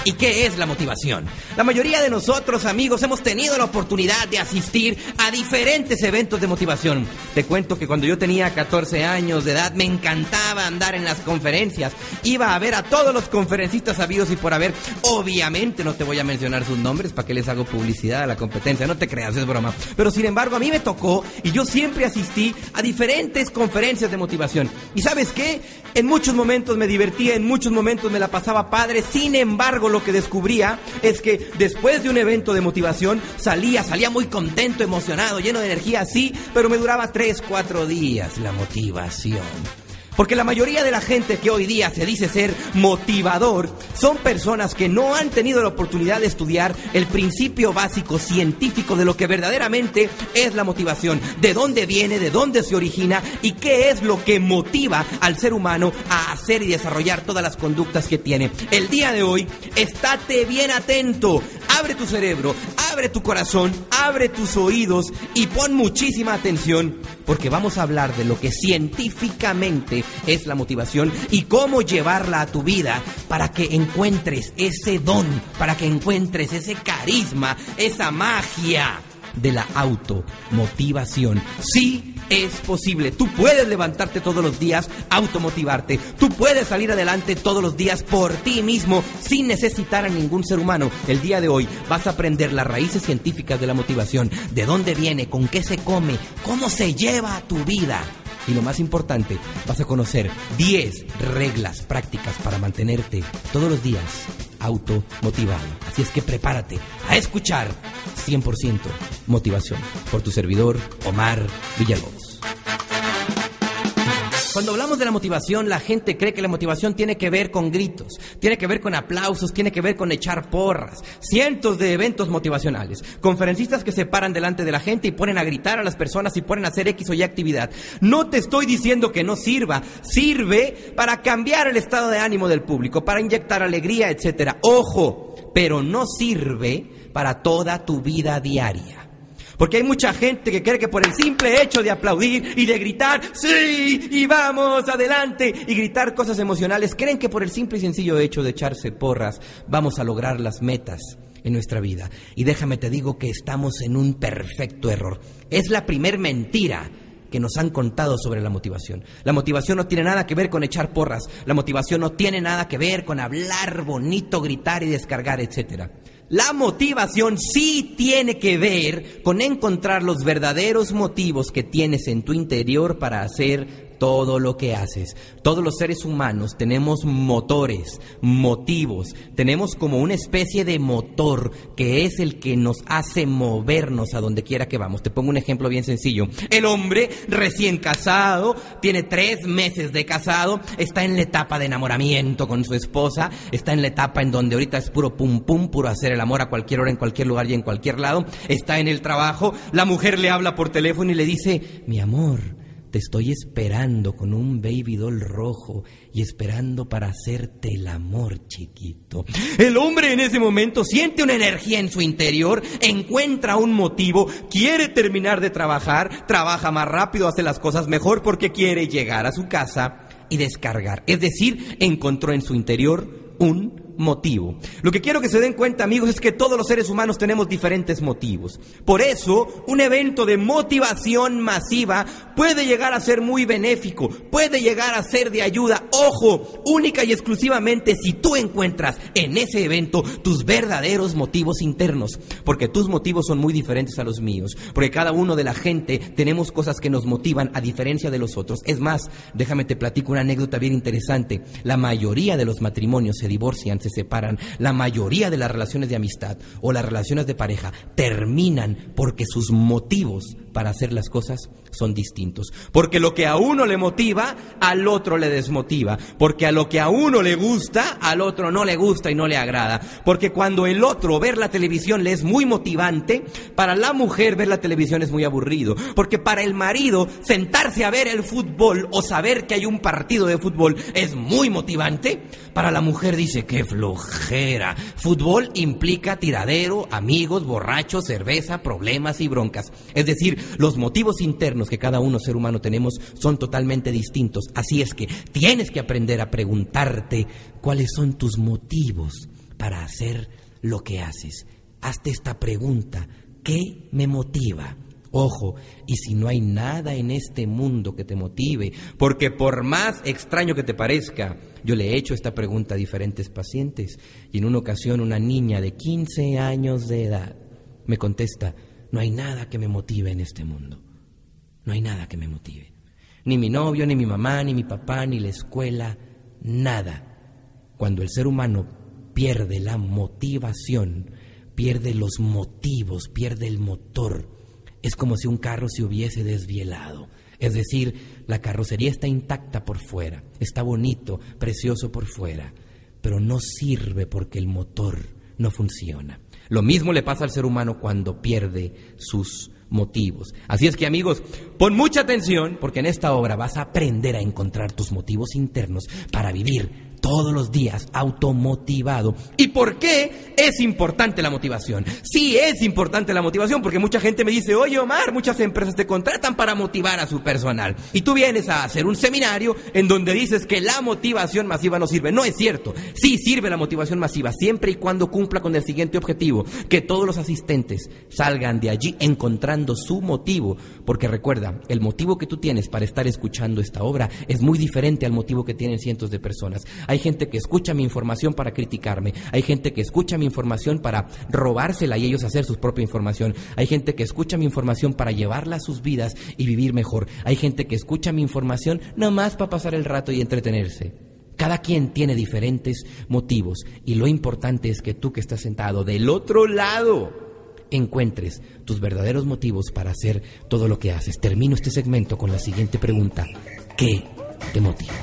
¿Y qué es la motivación? La mayoría de nosotros, amigos, hemos tenido la oportunidad de asistir a diferentes eventos de motivación. Te cuento que cuando yo tenía 14 años de edad me encantaba andar en las conferencias. Iba a ver a todos los conferencistas habidos y por haber. Obviamente no te voy a mencionar sus nombres para que les hago publicidad a la competencia. No te creas, es broma. Pero sin embargo a mí me tocó y yo siempre asistí a diferentes conferencias de motivación. ¿Y sabes qué? En muchos momentos me divertía, en muchos momentos me la pasaba padre. Sin embargo, lo que descubría es que después de un evento de motivación salía muy contento, emocionado, lleno de energía, sí, pero me duraba 3-4 días la motivación. Porque la mayoría de la gente que hoy día se dice ser motivador son personas que no han tenido la oportunidad de estudiar el principio básico científico de lo que verdaderamente es la motivación, de dónde viene, de dónde se origina y qué es lo que motiva al ser humano a hacer y desarrollar todas las conductas que tiene. El día de hoy, estate bien atento, abre tu cerebro, abre tu corazón, abre tus oídos y pon muchísima atención porque vamos a hablar de lo que científicamente es la motivación y cómo llevarla a tu vida para que encuentres ese don, para que encuentres ese carisma, esa magia de la automotivación. Sí, es posible. Tú puedes levantarte todos los días, automotivarte. Tú puedes salir adelante todos los días por ti mismo, sin necesitar a ningún ser humano. El día de hoy vas a aprender las raíces científicas de la motivación, de dónde viene, con qué se come, cómo se lleva a tu vida. Y lo más importante, vas a conocer 10 reglas prácticas para mantenerte todos los días automotivado. Así es que prepárate a escuchar 100% motivación por tu servidor Omar Villalobos. Cuando hablamos de la motivación, la gente cree que la motivación tiene que ver con gritos, tiene que ver con aplausos, tiene que ver con echar porras. Cientos de eventos motivacionales, conferencistas que se paran delante de la gente y ponen a gritar a las personas y ponen a hacer X o Y actividad. No te estoy diciendo que no sirva, sirve para cambiar el estado de ánimo del público, para inyectar alegría, etcétera. Ojo, pero no sirve para toda tu vida diaria. Porque hay mucha gente que cree que por el simple hecho de aplaudir y de gritar, ¡sí! Y vamos, adelante, y gritar cosas emocionales, creen que por el simple y sencillo hecho de echarse porras vamos a lograr las metas en nuestra vida. Y déjame te digo que estamos en un perfecto error. Es la primer mentira que nos han contado sobre la motivación. La motivación no tiene nada que ver con echar porras. La motivación no tiene nada que ver con hablar bonito, gritar y descargar, etcétera. La motivación sí tiene que ver con encontrar los verdaderos motivos que tienes en tu interior para hacer todo lo que haces. Todos los seres humanos tenemos motores, motivos, tenemos como una especie de motor que es el que nos hace movernos a donde quiera que vamos. Te pongo un ejemplo bien sencillo. El hombre recién casado, tiene 3 meses de casado, está en la etapa de enamoramiento con su esposa, está en la etapa en donde ahorita es puro pum pum, puro hacer el amor a cualquier hora, en cualquier lugar y en cualquier lado. Está en el trabajo, la mujer le habla por teléfono y le dice, mi amor, te estoy esperando con un baby doll rojo y esperando para hacerte el amor, chiquito. El hombre en ese momento siente una energía en su interior, encuentra un motivo, quiere terminar de trabajar, trabaja más rápido, hace las cosas mejor porque quiere llegar a su casa y descargar. Es decir, encontró en su interior un motivo. Lo que quiero que se den cuenta, amigos, es que todos los seres humanos tenemos diferentes motivos. Por eso, un evento de motivación masiva puede llegar a ser muy benéfico, puede llegar a ser de ayuda. Ojo, única y exclusivamente si tú encuentras en ese evento tus verdaderos motivos internos, porque tus motivos son muy diferentes a los míos, porque cada uno de la gente tenemos cosas que nos motivan a diferencia de los otros. Es más, déjame te platico una anécdota bien interesante. La mayoría de los matrimonios se divorcian, se separan. La mayoría de las relaciones de amistad o las relaciones de pareja terminan porque sus motivos para hacer las cosas son distintos. Porque lo que a uno le motiva, al otro le desmotiva. Porque a lo que a uno le gusta, al otro no le gusta y no le agrada. Porque cuando el otro ver la televisión le es muy motivante, para la mujer ver la televisión es muy aburrido. Porque para el marido sentarse a ver el fútbol o saber que hay un partido de fútbol es muy motivante. Para la mujer dice, qué flojera. Fútbol implica tiradero, amigos, borrachos, cerveza, problemas y broncas. Es decir, los motivos internos que cada uno ser humano tenemos son totalmente distintos. Así es que tienes que aprender a preguntarte cuáles son tus motivos para hacer lo que haces. Hazte esta pregunta: ¿qué me motiva? Ojo, y si no hay nada en este mundo que te motive, porque por más extraño que te parezca, yo le he hecho esta pregunta a diferentes pacientes, y en una ocasión una niña de 15 años de edad me contesta: no hay nada que me motive en este mundo. No hay nada que me motive. Ni mi novio, ni mi mamá, ni mi papá, ni la escuela, nada. Cuando el ser humano pierde la motivación, pierde los motivos, pierde el motor, es como si un carro se hubiese desvielado. Es decir, la carrocería está intacta por fuera, está bonito, precioso por fuera, pero no sirve porque el motor no funciona. Lo mismo le pasa al ser humano cuando pierde sus motivos. Así es que, amigos, pon mucha atención, porque en esta obra vas a aprender a encontrar tus motivos internos para vivir todos los días automotivado. ¿Y por qué es importante la motivación? Sí, es importante la motivación, porque mucha gente me dice: oye, Omar, muchas empresas te contratan para motivar a su personal, y tú vienes a hacer un seminario en donde dices que la motivación masiva no sirve. No es cierto. Sí sirve la motivación masiva, siempre y cuando cumpla con el siguiente objetivo: que todos los asistentes salgan de allí encontrando su motivo. Porque recuerda, el motivo que tú tienes para estar escuchando esta obra es muy diferente al motivo que tienen cientos de personas. Hay gente que escucha mi información para criticarme. Hay gente que escucha mi información para robársela y ellos hacer su propia información. Hay gente que escucha mi información para llevarla a sus vidas y vivir mejor. Hay gente que escucha mi información nomás para pasar el rato y entretenerse. Cada quien tiene diferentes motivos, y lo importante es que tú, que estás sentado del otro lado, encuentres tus verdaderos motivos para hacer todo lo que haces. Termino este segmento con la siguiente pregunta: ¿qué te motiva?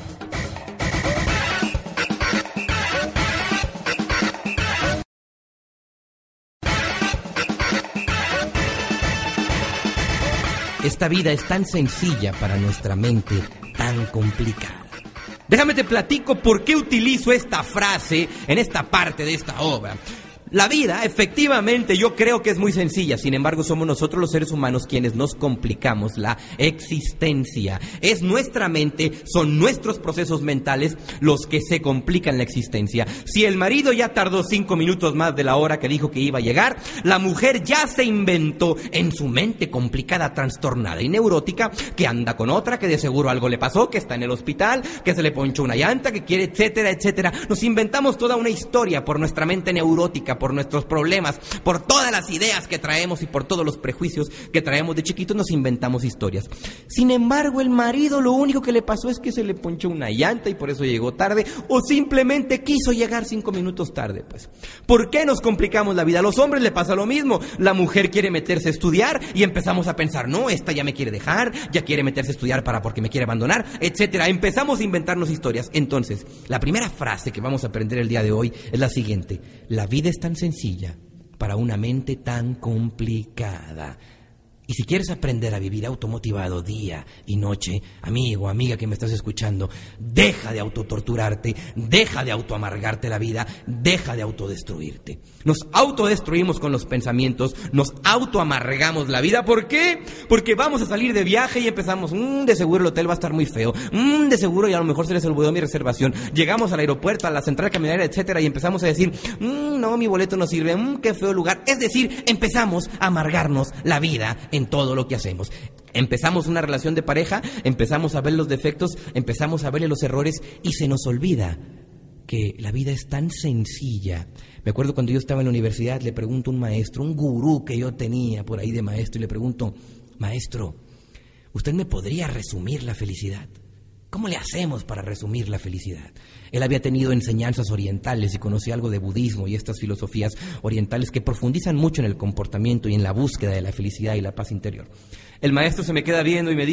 Esta vida es tan sencilla para nuestra mente, tan complicada. Déjame te platico por qué utilizo esta frase en esta parte de esta obra. La vida, efectivamente, yo creo que es muy sencilla. Sin embargo, somos nosotros los seres humanos quienes nos complicamos la existencia. Es nuestra mente, son nuestros procesos mentales los que se complican la existencia. Si el marido ya tardó 5 minutos más de la hora que dijo que iba a llegar, la mujer ya se inventó en su mente complicada, trastornada y neurótica, que anda con otra, que de seguro algo le pasó, que está en el hospital, que se le ponchó una llanta, que quiere, etcétera, etcétera. Nos inventamos toda una historia por nuestra mente neurótica, por nuestros problemas, por todas las ideas que traemos y por todos los prejuicios que traemos de chiquitos. Nos inventamos historias. Sin embargo, el marido lo único que le pasó es que se le ponchó una llanta y por eso llegó tarde, o simplemente quiso llegar 5 minutos tarde. Pues, ¿por qué nos complicamos la vida? A los hombres le pasa lo mismo. La mujer quiere meterse a estudiar y empezamos a pensar: no, esta ya me quiere dejar, ya quiere meterse a estudiar porque me quiere abandonar, etcétera. Empezamos a inventarnos historias. Entonces, la primera frase que vamos a aprender el día de hoy es la siguiente: la vida es tan sencilla para una mente tan complicada. Y si quieres aprender a vivir automotivado día y noche, amigo, amiga que me estás escuchando, deja de autotorturarte, deja de autoamargarte la vida, deja de autodestruirte. Nos autodestruimos con los pensamientos, nos autoamargamos la vida. ¿Por qué? Porque vamos a salir de viaje y empezamos: de seguro el hotel va a estar muy feo, de seguro y a lo mejor se les olvidó mi reservación. Llegamos al aeropuerto, a la central camionera, etcétera, y empezamos a decir: no, mi boleto no sirve, qué feo lugar. Es decir, empezamos a amargarnos la vida en todo lo que hacemos. Empezamos una relación de pareja, empezamos a ver los defectos, empezamos a verle los errores, y se nos olvida que la vida es tan sencilla. Me acuerdo cuando yo estaba en la universidad, le pregunto a un maestro, un gurú que yo tenía por ahí de maestro, y le pregunto: maestro, ¿usted me podría resumir la felicidad? ¿Cómo le hacemos para resumir la felicidad? Él había tenido enseñanzas orientales y conocía algo de budismo y estas filosofías orientales que profundizan mucho en el comportamiento y en la búsqueda de la felicidad y la paz interior. El maestro se me queda viendo y me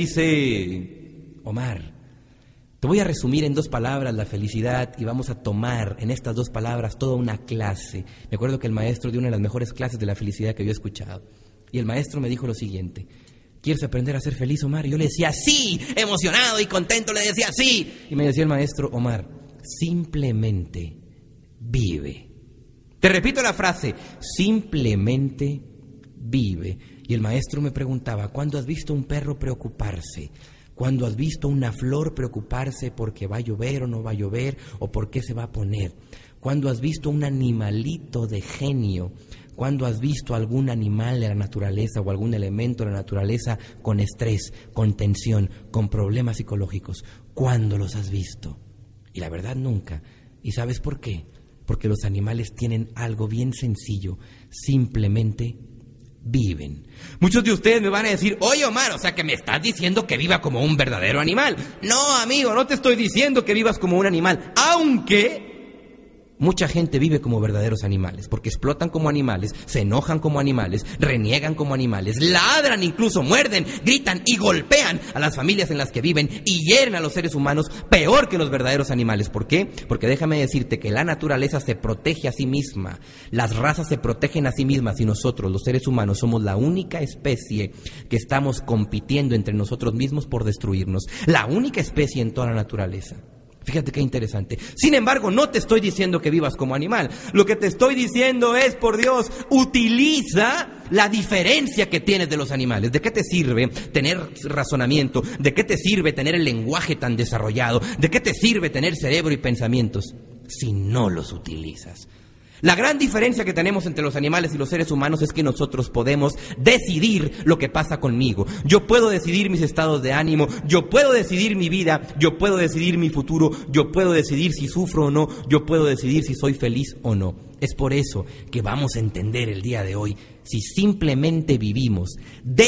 dice: Omar, te voy a resumir en 2 palabras la felicidad, y vamos a tomar en estas 2 palabras toda una clase. Me acuerdo que el maestro dio una de las mejores clases de la felicidad que yo he escuchado. Y el maestro me dijo lo siguiente: ¿quieres aprender a ser feliz, Omar? Y yo le decía: sí, emocionado y contento, le decía: sí. Y me decía el maestro: Omar, simplemente vive. Te repito la frase: simplemente vive. Y el maestro me preguntaba: ¿cuándo has visto un perro preocuparse? ¿Cuándo has visto una flor preocuparse porque va a llover o no va a llover o por qué se va a poner? ¿Cuándo has visto un animalito de genio? ¿Cuándo has visto algún animal de la naturaleza o algún elemento de la naturaleza con estrés, con tensión, con problemas psicológicos? ¿Cuándo los has visto? Y la verdad, nunca. ¿Y sabes por qué? Porque los animales tienen algo bien sencillo, simplemente viven. Muchos de ustedes me van a decir, oye Omar, o sea que me estás diciendo que viva como un verdadero animal. No, amigo, no te estoy diciendo que vivas como un animal, aunque mucha gente vive como verdaderos animales, porque explotan como animales, se enojan como animales, reniegan como animales, ladran, incluso muerden, gritan y golpean a las familias en las que viven y hieren a los seres humanos peor que los verdaderos animales. ¿Por qué? Porque déjame decirte que la naturaleza se protege a sí misma, las razas se protegen a sí mismas y nosotros, los seres humanos, somos la única especie que estamos compitiendo entre nosotros mismos por destruirnos, la única especie en toda la naturaleza. Fíjate qué interesante. Sin embargo, no te estoy diciendo que vivas como animal. Lo que te estoy diciendo es, por Dios, utiliza la diferencia que tienes de los animales. ¿De qué te sirve tener razonamiento? ¿De qué te sirve tener el lenguaje tan desarrollado? ¿De qué te sirve tener cerebro y pensamientos si no los utilizas? La gran diferencia que tenemos entre los animales y los seres humanos es que nosotros podemos decidir lo que pasa conmigo. Yo puedo decidir mis estados de ánimo, yo puedo decidir mi vida, yo puedo decidir mi futuro, yo puedo decidir si sufro o no, yo puedo decidir si soy feliz o no. Es por eso que vamos a entender el día de hoy, si simplemente vivimos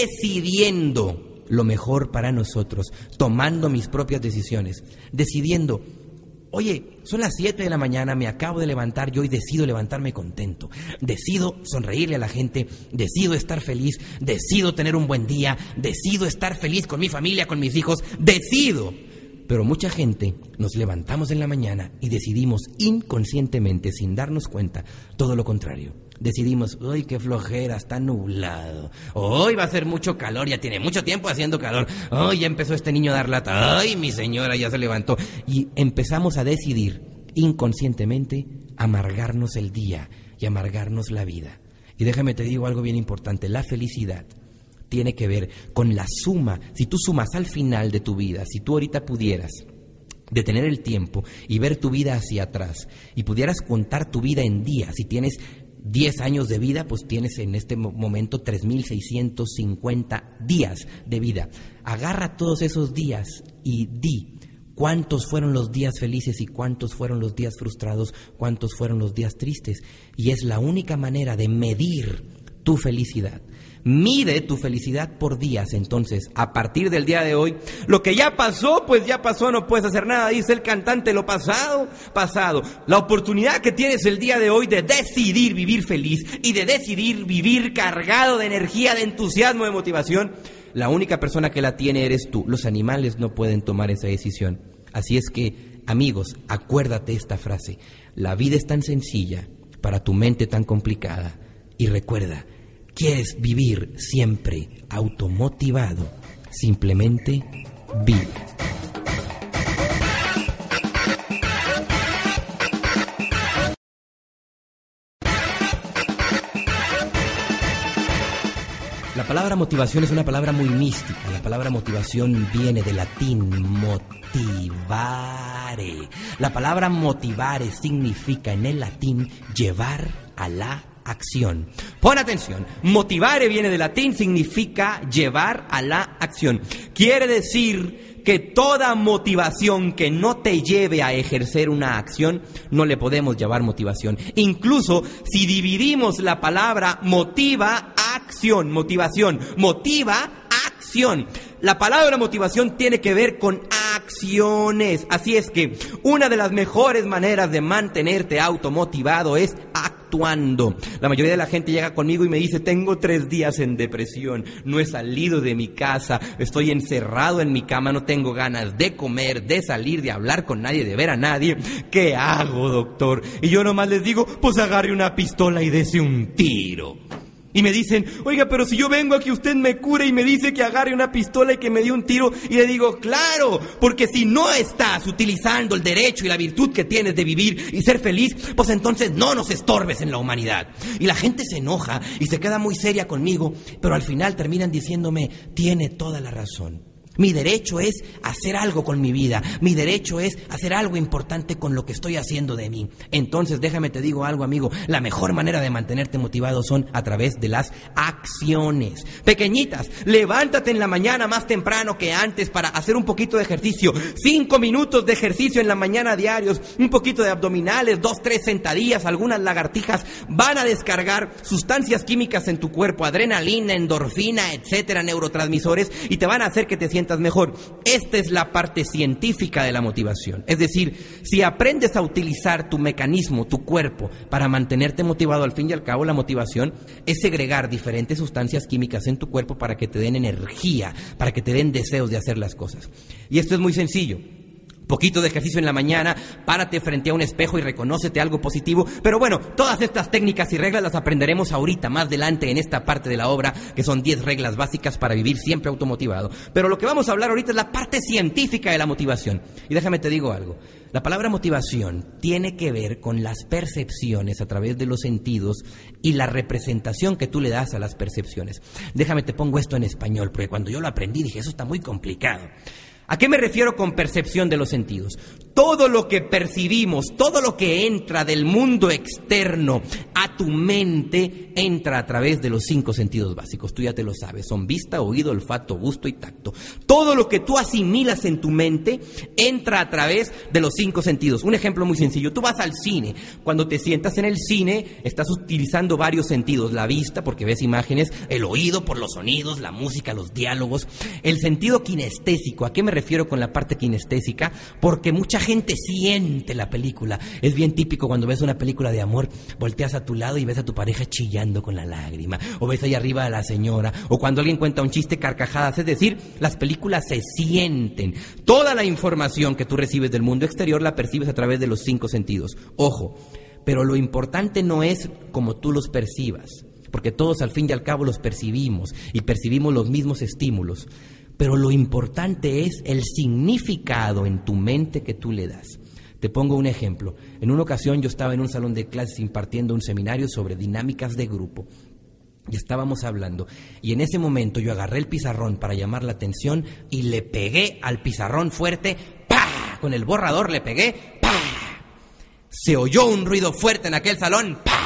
decidiendo lo mejor para nosotros, tomando mis propias decisiones, decidiendo, oye, son las 7 de la mañana, me acabo de levantar yo y decido levantarme contento. Decido sonreírle a la gente, decido estar feliz, decido tener un buen día, decido estar feliz con mi familia, con mis hijos, decido. Pero mucha gente nos levantamos en la mañana y decidimos inconscientemente, sin darnos cuenta, todo lo contrario. Decidimos, ¡ay, qué flojera, está nublado! ¡Hoy va a ser mucho calor, ya tiene mucho tiempo haciendo calor! ¡Ay, ya empezó este niño a dar lata! ¡Ay, mi señora ya se levantó! Y empezamos a decidir inconscientemente amargarnos el día y amargarnos la vida. Y déjame te digo algo bien importante, la felicidad tiene que ver con la suma. Si tú sumas al final de tu vida, si tú ahorita pudieras detener el tiempo y ver tu vida hacia atrás y pudieras contar tu vida en días, si tienes 10 años de vida, pues tienes en este momento 3,650 días de vida. Agarra todos esos días y di cuántos fueron los días felices y cuántos fueron los días frustrados, cuántos fueron los días tristes. Y es la única manera de medir tu felicidad. Mide tu felicidad por días. Entonces, a partir del día de hoy, lo que ya pasó, pues ya pasó, no puedes hacer nada, dice el cantante, lo pasado, pasado. La oportunidad que tienes el día de hoy de decidir vivir feliz y de decidir vivir cargado de energía, de entusiasmo, de motivación, la única persona que la tiene eres tú. Los animales no pueden tomar esa decisión. Así es que, amigos, acuérdate esta frase: la vida es tan sencilla para tu mente tan complicada. Y recuerda, ¿quieres vivir siempre automotivado? Simplemente vive. La palabra motivación es una palabra muy mística. La palabra motivación viene del latín motivare. La palabra motivare significa en el latín llevar a la acción. Pon atención, motivare viene del latín, significa llevar a la acción. Quiere decir que toda motivación que no te lleve a ejercer una acción, no le podemos llamar motivación. Incluso si dividimos la palabra motiva, acción, motivación, motiva, acción. La palabra motivación tiene que ver con acciones. Así es que una de las mejores maneras de mantenerte automotivado es actuando. La mayoría de la gente llega conmigo y me dice: tengo 3 días en depresión, no he salido de mi casa, estoy encerrado en mi cama, no tengo ganas de comer, de salir, de hablar con nadie, de ver a nadie. ¿Qué hago, doctor? Y yo nomás les digo: pues agarre una pistola y dese un tiro. Y me dicen: oiga, pero si yo vengo a que usted me cure y me dice que agarre una pistola y que me dé un tiro, y le digo: claro, porque si no estás utilizando el derecho y la virtud que tienes de vivir y ser feliz, pues entonces no nos estorbes en la humanidad. Y la gente se enoja y se queda muy seria conmigo, pero al final terminan diciéndome: tiene toda la razón. Mi derecho es hacer algo con mi vida. Mi derecho es hacer algo importante con lo que estoy haciendo de mí. Entonces, déjame te digo algo, amigo. La mejor manera de mantenerte motivado son a través de las acciones. Pequeñitas, levántate en la mañana más temprano que antes para hacer un poquito de ejercicio. 5 minutos de ejercicio en la mañana diarios. Un poquito de abdominales, 2, 3 sentadillas, algunas lagartijas. Van a descargar sustancias químicas en tu cuerpo. Adrenalina, endorfina, etcétera, neurotransmisores. Y te van a hacer que te sientas mejor. Esta es la parte científica de la motivación. Es decir, si aprendes a utilizar tu mecanismo, tu cuerpo, para mantenerte motivado, al fin y al cabo la motivación es segregar diferentes sustancias químicas en tu cuerpo para que te den energía, para que te den deseos de hacer las cosas. Y esto es muy sencillo. Poquito de ejercicio en la mañana, párate frente a un espejo y reconócete algo positivo. Pero bueno, todas estas técnicas y reglas las aprenderemos ahorita, más adelante en esta parte de la obra, que son 10 reglas básicas para vivir siempre automotivado. Pero lo que vamos a hablar ahorita es la parte científica de la motivación. Y déjame te digo algo. La palabra motivación tiene que ver con las percepciones a través de los sentidos y la representación que tú le das a las percepciones. Déjame te pongo esto en español, porque cuando yo lo aprendí dije, eso está muy complicado. ¿A qué me refiero con percepción de los sentidos? Todo lo que percibimos, todo lo que entra del mundo externo a tu mente, entra a través de los 5 sentidos básicos. Tú ya te lo sabes, son vista, oído, olfato, gusto y tacto. Todo lo que tú asimilas en tu mente, entra a través de los 5 sentidos. Un ejemplo muy sencillo, tú vas al cine. Cuando te sientas en el cine, estás utilizando varios sentidos. La vista, porque ves imágenes, el oído por los sonidos, la música, los diálogos. El sentido kinestésico, ¿a qué me refiero con la parte kinestésica? Porque mucha gente siente la película. Es bien típico cuando ves una película de amor, volteas a tu lado y ves a tu pareja chillando con la lágrima, o ves ahí arriba a la señora, o cuando alguien cuenta un chiste, carcajadas. Es decir, las películas se sienten. Toda la información que tú recibes del mundo exterior la percibes a través de los 5 sentidos. Ojo, pero lo importante no es como tú los percibas, porque todos al fin y al cabo los percibimos y percibimos los mismos estímulos. Pero lo importante es el significado en tu mente que tú le das. Te pongo un ejemplo. En una ocasión yo estaba en un salón de clases impartiendo un seminario sobre dinámicas de grupo. Y estábamos hablando. Y en ese momento yo agarré el pizarrón para llamar la atención y le pegué al pizarrón fuerte. ¡Pah! Con el borrador le pegué. ¡Pah! Se oyó un ruido fuerte en aquel salón. ¡Pah!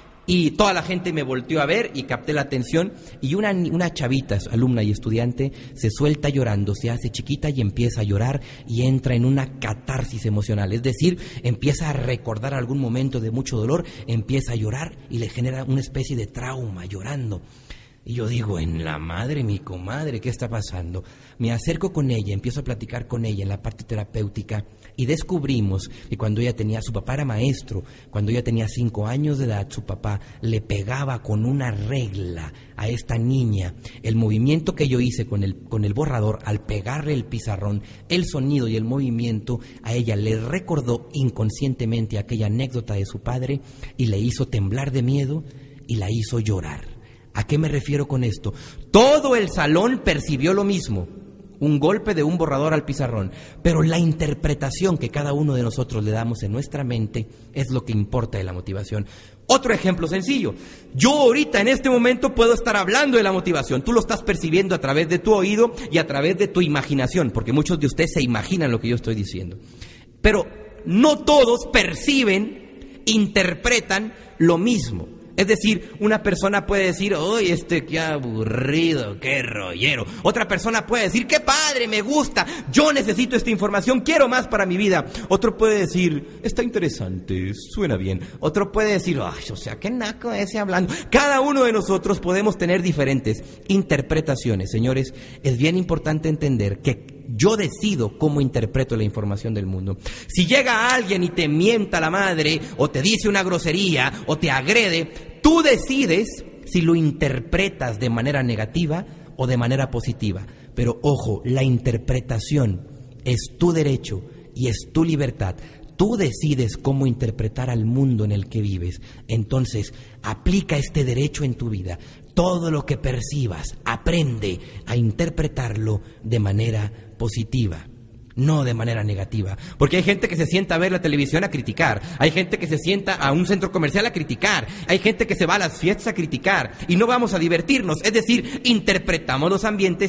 Y toda la gente me volteó a ver y capté la atención. Y una chavita, alumna y estudiante, se suelta llorando, se hace chiquita y empieza a llorar y entra en una catarsis emocional. Es decir, empieza a recordar algún momento de mucho dolor, empieza a llorar y le genera una especie de trauma llorando. Y yo digo, en la madre, mi comadre, ¿qué está pasando? Me acerco con ella, empiezo a platicar con ella en la parte terapéutica y descubrimos que cuando ella tenía, su papá era maestro, cuando ella tenía 5 años de edad, su papá le pegaba con una regla a esta niña. El movimiento que yo hice con el borrador, al pegarle el pizarrón, el sonido y el movimiento, a ella le recordó inconscientemente aquella anécdota de su padre y le hizo temblar de miedo y la hizo llorar. ¿A qué me refiero con esto? Todo el salón percibió lo mismo, un golpe de un borrador al pizarrón, pero la interpretación que cada uno de nosotros le damos en nuestra mente es lo que importa de la motivación. Otro ejemplo sencillo, yo ahorita en este momento puedo estar hablando de la motivación, tú lo estás percibiendo a través de tu oído y a través de tu imaginación, porque muchos de ustedes se imaginan lo que yo estoy diciendo, pero no todos perciben, interpretan lo mismo. Es decir, una persona puede decir, ¡ay, qué aburrido, qué rollero! Otra persona puede decir, ¡qué padre, me gusta! Yo necesito esta información, quiero más para mi vida. Otro puede decir, está interesante, suena bien. Otro puede decir, ¡ay, o sea, qué naco ese hablando! Cada uno de nosotros podemos tener diferentes interpretaciones. Señores, es bien importante entender que yo decido cómo interpreto la información del mundo. Si llega alguien y te mienta la madre, o te dice una grosería, o te agrede, tú decides si lo interpretas de manera negativa o de manera positiva. Pero ojo, la interpretación es tu derecho y es tu libertad. Tú decides cómo interpretar al mundo en el que vives. Entonces, aplica este derecho en tu vida. Todo lo que percibas, aprende a interpretarlo de manera positiva, no de manera negativa. Porque hay gente que se sienta a ver la televisión a criticar, hay gente que se sienta a un centro comercial a criticar, hay gente que se va a las fiestas a criticar y no vamos a divertirnos. Es decir, interpretamos los ambientes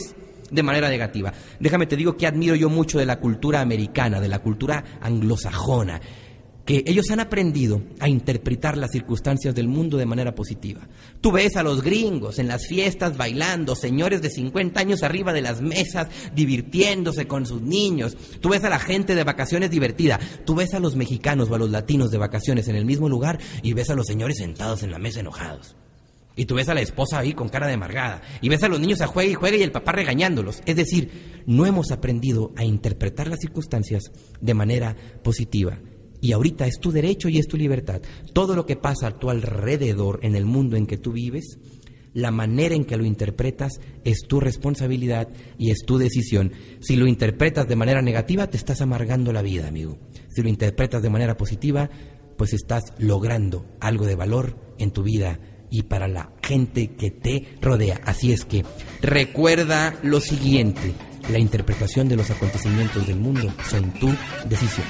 de manera negativa. Déjame te digo que admiro yo mucho de la cultura americana, de la cultura anglosajona, que ellos han aprendido a interpretar las circunstancias del mundo de manera positiva. Tú ves a los gringos en las fiestas bailando, señores de 50 años arriba de las mesas, divirtiéndose con sus niños. Tú ves a la gente de vacaciones divertida. Tú ves a los mexicanos o a los latinos de vacaciones en el mismo lugar y ves a los señores sentados en la mesa enojados. Y tú ves a la esposa ahí con cara de amargada. Y ves a los niños a juegue y juegue y el papá regañándolos. Es decir, no hemos aprendido a interpretar las circunstancias de manera positiva. Y ahorita es tu derecho y es tu libertad. Todo lo que pasa a tu alrededor en el mundo en que tú vives, la manera en que lo interpretas es tu responsabilidad y es tu decisión. Si lo interpretas de manera negativa, te estás amargando la vida, amigo. Si lo interpretas de manera positiva, pues estás logrando algo de valor en tu vida y para la gente que te rodea. Así es que recuerda lo siguiente: la interpretación de los acontecimientos del mundo son tu decisión.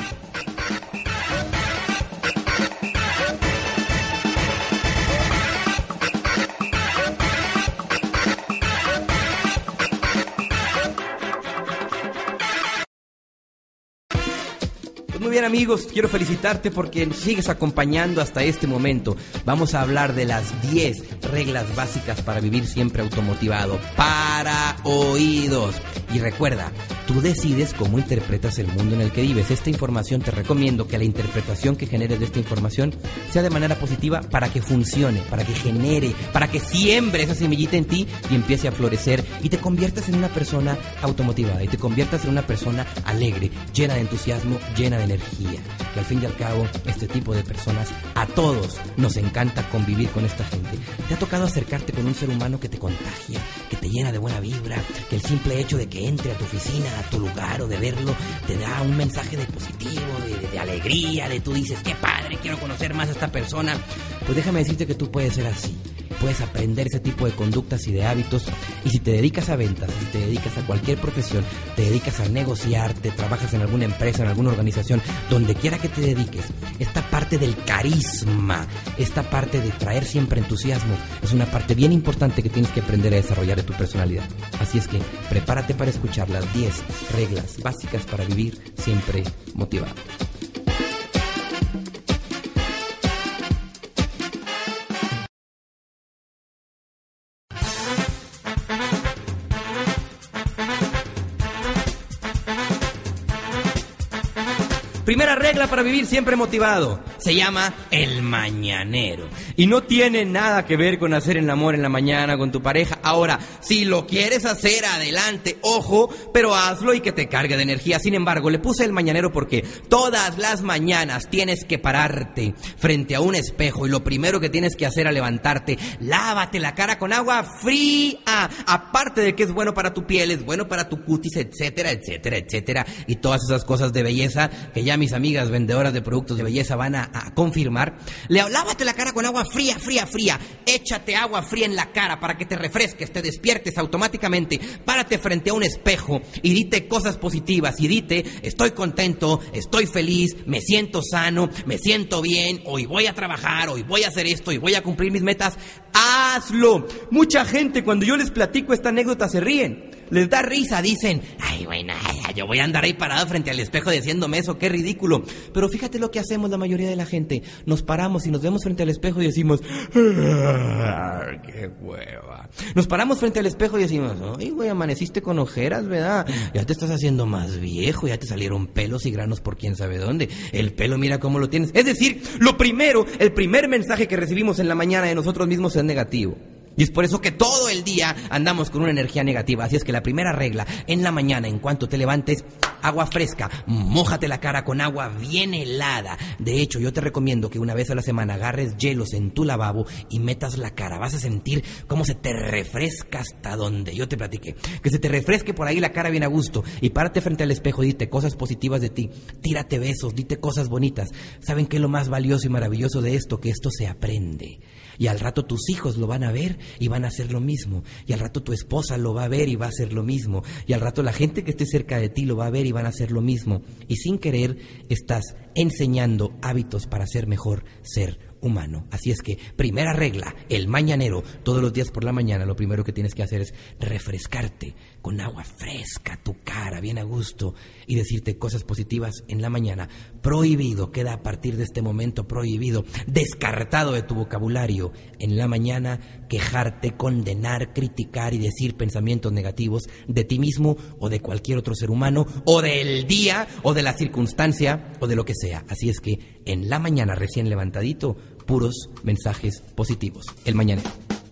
Muy bien, amigos, quiero felicitarte porque sigues acompañando hasta este momento. Vamos a hablar de las 10 reglas básicas para vivir siempre automotivado. Para oídos. Y recuerda, tú decides cómo interpretas el mundo en el que vives. Esta información te recomiendo que la interpretación que generes de esta información sea de manera positiva para que funcione, para que genere, para que siembre esa semillita en ti y empiece a florecer y te conviertas en una persona automotivada y te conviertas en una persona alegre, llena de entusiasmo, llena de energía. Que al fin y al cabo, este tipo de personas, a todos nos encanta convivir con esta gente. ¿Te ha tocado acercarte con un ser humano que te contagia, que te llena de buena vibra, que el simple hecho de que entre a tu oficina, a tu lugar o de verlo, te da un mensaje de positivo, de alegría, de tú dices, qué padre, quiero conocer más a esta persona? Pues déjame decirte que tú puedes ser así. Puedes aprender ese tipo de conductas y de hábitos. Y si te dedicas a ventas, si te dedicas a cualquier profesión, te dedicas a negociar, te trabajas en alguna empresa, en alguna organización, donde quiera que te dediques, esta parte del carisma, esta parte de traer siempre entusiasmo, es una parte bien importante que tienes que aprender a desarrollar de tu personalidad. Así es que prepárate para escuchar las 10 reglas básicas para vivir siempre motivado. Primera regla para vivir siempre motivado. Se llama el mañanero. Y no tiene nada que ver con hacer el amor en la mañana con tu pareja. Ahora, si lo quieres hacer, adelante, ojo, pero hazlo y que te cargue de energía. Sin embargo, le puse el mañanero porque todas las mañanas tienes que pararte frente a un espejo y lo primero que tienes que hacer al levantarte, lávate la cara con agua fría. Aparte de que es bueno para tu piel, es bueno para tu cutis, etcétera, etcétera, etcétera. Y todas esas cosas de belleza que ya mis amigas vendedoras de productos de belleza van a confirmar. Lávate la cara con agua fría, fría, fría. Échate agua fría en la cara para que te refresques, te despiertes automáticamente. Párate frente a un espejo y dite cosas positivas. Y dite, estoy contento, estoy feliz, me siento sano, me siento bien. Hoy voy a trabajar, hoy voy a hacer esto y voy a cumplir mis metas. ¡Hazlo! Mucha gente cuando yo les platico esta anécdota se ríen. Les da risa, dicen, ay, bueno, yo voy a andar ahí parado frente al espejo diciéndome eso, qué ridículo. Pero fíjate lo que hacemos la mayoría de la gente. Nos paramos y nos vemos frente al espejo y decimos, qué hueva. Nos paramos frente al espejo y decimos, ay, güey, amaneciste con ojeras, ¿verdad? Ya te estás haciendo más viejo, ya te salieron pelos y granos por quién sabe dónde. El pelo, mira cómo lo tienes. Es decir, el primer mensaje que recibimos en la mañana de nosotros mismos es negativo. Y es por eso que todo el día andamos con una energía negativa. Así es que la primera regla, en la mañana, en cuanto te levantes, agua fresca, mójate la cara con agua bien helada. De hecho, yo te recomiendo que una vez a la semana agarres hielos en tu lavabo y metas la cara. Vas a sentir cómo se te refresca hasta donde yo te platiqué. Que se te refresque por ahí la cara bien a gusto. Y párate frente al espejo y dite cosas positivas de ti. Tírate besos, dite cosas bonitas. ¿Saben qué es lo más valioso y maravilloso de esto? Que esto se aprende. Y al rato tus hijos lo van a ver y van a hacer lo mismo. Y al rato tu esposa lo va a ver y va a hacer lo mismo. Y al rato la gente que esté cerca de ti lo va a ver y van a hacer lo mismo. Y sin querer estás enseñando hábitos para ser mejor ser humano. Así es que, primera regla, el mañanero, todos los días por la mañana, lo primero que tienes que hacer es refrescarte con agua fresca tu cara, bien a gusto, y decirte cosas positivas en la mañana. Prohibido, queda a partir de este momento prohibido, descartado de tu vocabulario en la mañana, quejarte, condenar, criticar y decir pensamientos negativos de ti mismo o de cualquier otro ser humano, o del día, o de la circunstancia, o de lo que sea. Así es que en la mañana, recién levantadito, puros mensajes positivos. El mañanero.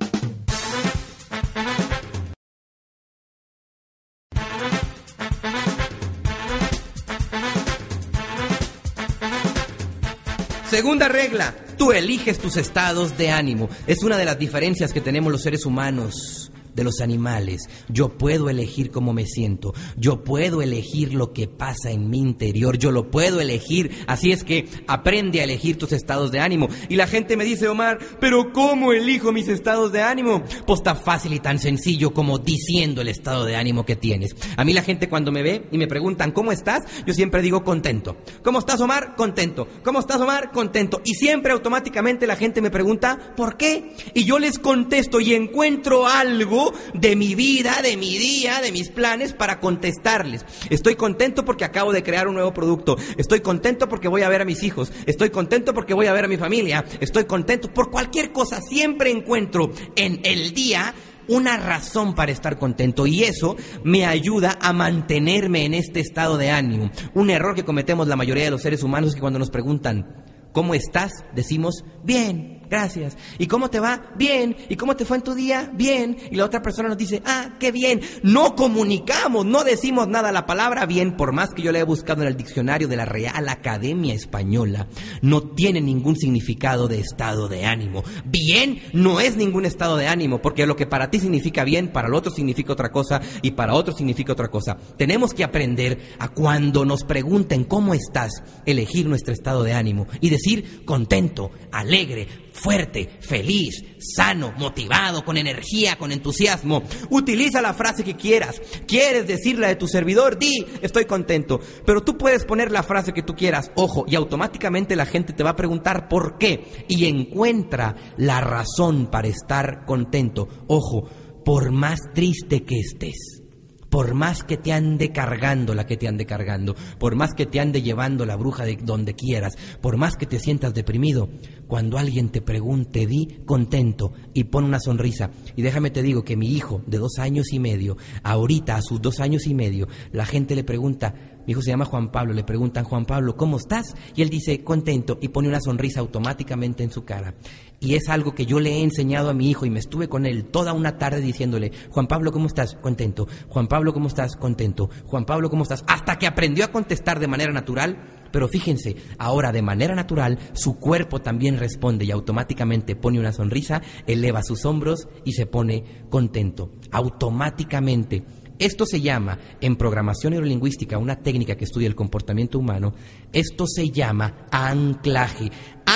Segunda regla, tú eliges tus estados de ánimo. Es una de las diferencias que tenemos los seres humanos de los animales. Yo puedo elegir cómo me siento, yo puedo elegir lo que pasa en mi interior, yo lo puedo elegir. Así es que aprende a elegir tus estados de ánimo. Y la gente me dice: Omar, ¿pero cómo elijo mis estados de ánimo? Pues tan fácil y tan sencillo como diciendo el estado de ánimo que tienes. A mí la gente cuando me ve y me preguntan ¿cómo estás? Yo siempre digo contento. ¿Cómo estás, Omar? Contento. ¿Cómo estás, Omar? Contento. Y siempre automáticamente la gente me pregunta ¿por qué? Y yo les contesto y encuentro algo de mi vida, de mi día, de mis planes para contestarles. Estoy contento porque acabo de crear un nuevo producto. Estoy contento porque voy a ver a mis hijos. Estoy contento porque voy a ver a mi familia. Estoy contento por cualquier cosa. Siempre encuentro en el día una razón para estar contento, y eso me ayuda a mantenerme en este estado de ánimo. Un error que cometemos la mayoría de los seres humanos es que cuando nos preguntan ¿cómo estás? Decimos bien, gracias. ¿Y cómo te va? Bien. ¿Y cómo te fue en tu día? Bien. Y la otra persona nos dice qué bien. No comunicamos, no decimos nada. La palabra bien, por más que yo la he buscado en el diccionario de la Real Academia Española, no tiene ningún significado de estado de ánimo. Bien no es ningún estado de ánimo, porque lo que para ti significa bien, para el otro significa otra cosa, y para otro significa otra cosa. Tenemos que aprender a, cuando nos pregunten ¿cómo estás?, elegir nuestro estado de ánimo y decir contento, alegre, fuerte, feliz, sano, motivado, con energía, con entusiasmo. Utiliza la frase que quieras. ¿Quieres decir la de tu servidor? Di, estoy contento. Pero tú puedes poner la frase que tú quieras, ojo, y automáticamente la gente te va a preguntar por qué. Y encuentra la razón para estar contento. Ojo, por más triste que estés, por más que te ande cargando la que te ande cargando, por más que te ande llevando la bruja de donde quieras, por más que te sientas deprimido, cuando alguien te pregunte, di contento y pon una sonrisa. Y déjame te digo que mi hijo de 2 años y medio, ahorita a sus 2 años y medio, la gente le pregunta, mi hijo se llama Juan Pablo, le preguntan, Juan Pablo, ¿cómo estás? Y él dice, contento, y pone una sonrisa automáticamente en su cara. Y es algo que yo le he enseñado a mi hijo, y me estuve con él toda una tarde diciéndole, Juan Pablo, ¿cómo estás? Contento. Juan Pablo, ¿cómo estás? Contento. Juan Pablo, ¿cómo estás? Hasta que aprendió a contestar de manera natural. Pero fíjense, ahora de manera natural su cuerpo también responde y automáticamente pone una sonrisa, eleva sus hombros y se pone contento. Automáticamente. Esto se llama, en programación neurolingüística, una técnica que estudia el comportamiento humano, esto se llama anclaje.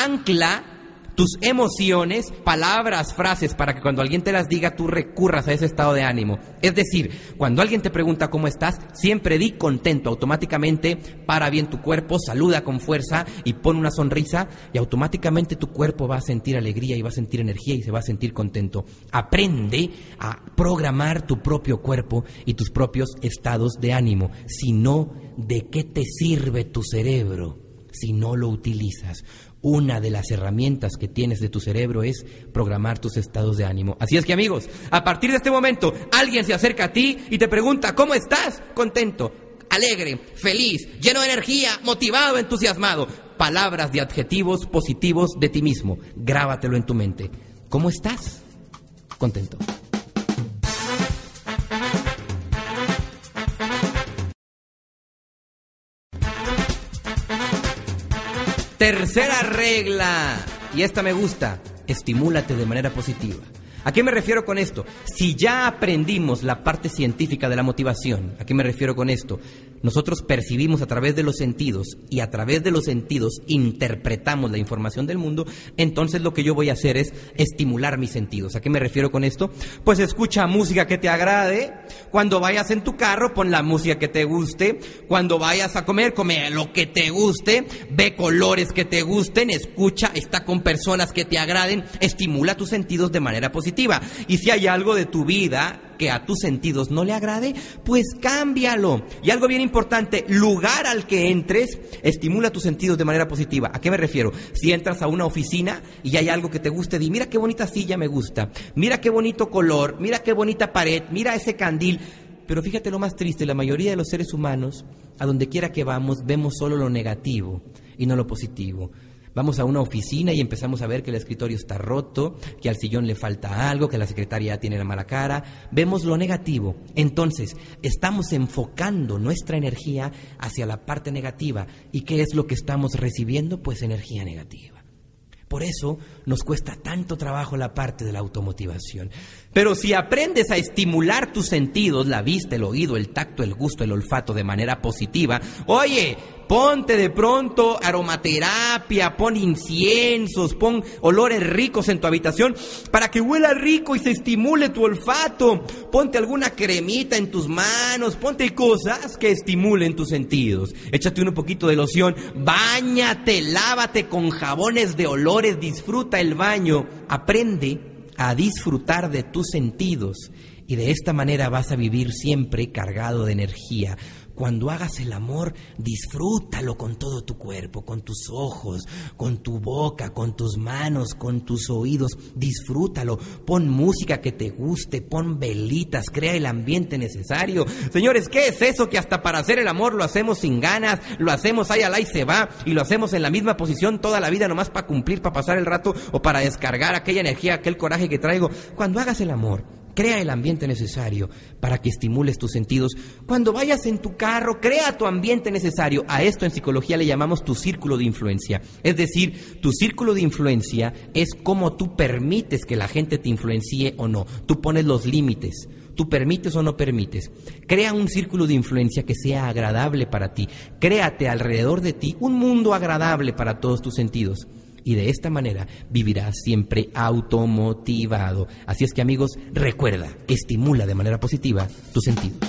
Ancla tus emociones, palabras, frases, para que cuando alguien te las diga, tú recurras a ese estado de ánimo. Es decir, cuando alguien te pregunta cómo estás, siempre di contento. Automáticamente para bien tu cuerpo, saluda con fuerza y pon una sonrisa, y automáticamente tu cuerpo va a sentir alegría y va a sentir energía y se va a sentir contento. Aprende a programar tu propio cuerpo y tus propios estados de ánimo. Si no, ¿de qué te sirve tu cerebro si no lo utilizas? Una de las herramientas que tienes de tu cerebro es programar tus estados de ánimo. Así es que, amigos, a partir de este momento, alguien se acerca a ti y te pregunta, ¿cómo estás? Contento, alegre, feliz, lleno de energía, motivado, entusiasmado. Palabras de adjetivos positivos de ti mismo. Grábatelo en tu mente. ¿Cómo estás? Contento. Tercera regla, y esta me gusta, estimúlate de manera positiva. ¿A qué me refiero con esto? Si ya aprendimos la parte científica de la motivación, ¿a qué me refiero con esto? nosotros percibimos a través de los sentidos y a través de los sentidos interpretamos la información del mundo, entonces lo que yo voy a hacer es estimular mis sentidos. ¿A qué me refiero con esto? Pues escucha música que te agrade. Cuando vayas en tu carro, pon la música que te guste. Cuando vayas a comer, come lo que te guste. Ve colores que te gusten. Escucha, está con personas que te agraden. Estimula tus sentidos de manera positiva. Y si hay algo de tu vida que a tus sentidos no le agrade, pues cámbialo. Y algo bien importante, lugar al que entres, estimula tus sentidos de manera positiva. ¿A qué me refiero? Si entras a una oficina y hay algo que te guste, di, mira qué bonita silla me gusta, mira qué bonito color, mira qué bonita pared, mira ese candil. Pero fíjate lo más triste, la mayoría de los seres humanos, a donde quiera que vamos, vemos solo lo negativo y no lo positivo. Vamos a una oficina y empezamos a ver que el escritorio está roto, que al sillón le falta algo, que la secretaria tiene la mala cara. Vemos lo negativo. Entonces, estamos enfocando nuestra energía hacia la parte negativa. ¿Y qué es lo que estamos recibiendo? Pues energía negativa. Por eso nos cuesta tanto trabajo la parte de la automotivación. Pero si aprendes a estimular tus sentidos, la vista, el oído, el tacto, el gusto, el olfato de manera positiva, oye, ponte de pronto aromaterapia, pon inciensos, pon olores ricos en tu habitación para que huela rico y se estimule tu olfato. Ponte alguna cremita en tus manos, ponte cosas que estimulen tus sentidos. Échate un poquito de loción, báñate, lávate con jabones de olores, disfruta el baño. Aprende a disfrutar de tus sentidos y de esta manera vas a vivir siempre cargado de energía. Cuando hagas el amor, disfrútalo con todo tu cuerpo, con tus ojos, con tu boca, con tus manos, con tus oídos. Disfrútalo. Pon música que te guste, pon velitas, crea el ambiente necesario. Señores, ¿qué es eso que hasta para hacer el amor lo hacemos sin ganas? Lo hacemos ahí al y se va y lo hacemos en la misma posición toda la vida nomás para cumplir, para pasar el rato o para descargar aquella energía, aquel coraje que traigo. Cuando hagas el amor, crea el ambiente necesario para que estimules tus sentidos. Cuando vayas en tu carro, crea tu ambiente necesario. A esto en psicología le llamamos tu círculo de influencia. Es decir, tu círculo de influencia es cómo tú permites que la gente te influencie o no. Tú pones los límites. ¿Tú permites o no permites? Crea un círculo de influencia que sea agradable para ti. Créate alrededor de ti un mundo agradable para todos tus sentidos. Y de esta manera vivirás siempre automotivado. Así es que, amigos, recuerda, estimula de manera positiva tus sentidos.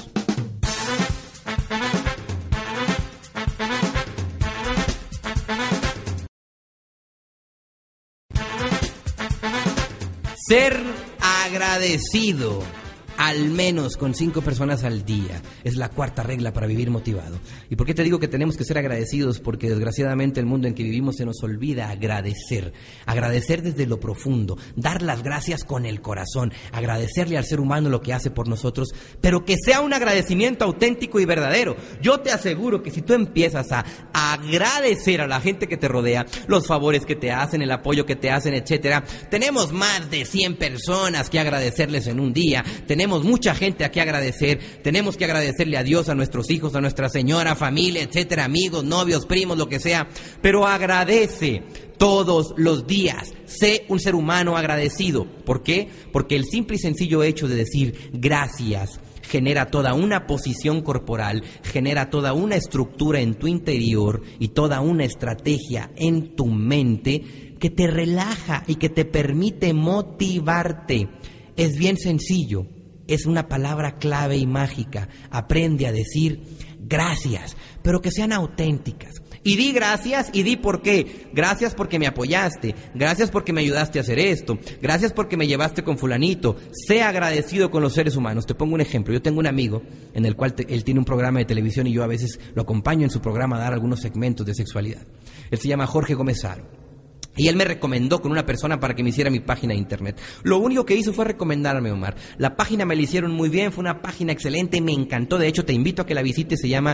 Ser agradecido. Al menos con 5 personas al día. Es la cuarta regla para vivir motivado. ¿Y por qué te digo que tenemos que ser agradecidos? Porque desgraciadamente el mundo en que vivimos se nos olvida agradecer. Agradecer desde lo profundo. Dar las gracias con el corazón. Agradecerle al ser humano lo que hace por nosotros. Pero que sea un agradecimiento auténtico y verdadero. Yo te aseguro que si tú empiezas a agradecer a la gente que te rodea, los favores que te hacen, el apoyo que te hacen, etcétera. Tenemos más de 100 personas que agradecerles en un día. Tenemos mucha gente a que agradecer. Tenemos que agradecerle a Dios, a nuestros hijos, a nuestra señora, familia, etcétera, amigos, novios, primos, lo que sea. Pero agradece todos los días. Sé un ser humano agradecido. ¿Por qué? Porque el simple y sencillo hecho de decir gracias genera toda una posición corporal, genera toda una estructura en tu interior y toda una estrategia en tu mente que te relaja y que te permite motivarte. Es bien sencillo. Es una palabra clave y mágica. Aprende a decir gracias, pero que sean auténticas. Y di gracias y di por qué. Gracias porque me apoyaste. Gracias porque me ayudaste a hacer esto. Gracias porque me llevaste con fulanito. Sé agradecido con los seres humanos. Te pongo un ejemplo. Yo tengo un amigo en el cual él tiene un programa de televisión y yo a veces lo acompaño en su programa a dar algunos segmentos de sexualidad. Él se llama Jorge Gómez Haro. Y él me recomendó con una persona para que me hiciera mi página de internet. Lo único que hizo fue recomendarme, Omar. La página me la hicieron muy bien, fue una página excelente, me encantó. De hecho, te invito a que la visites, se llama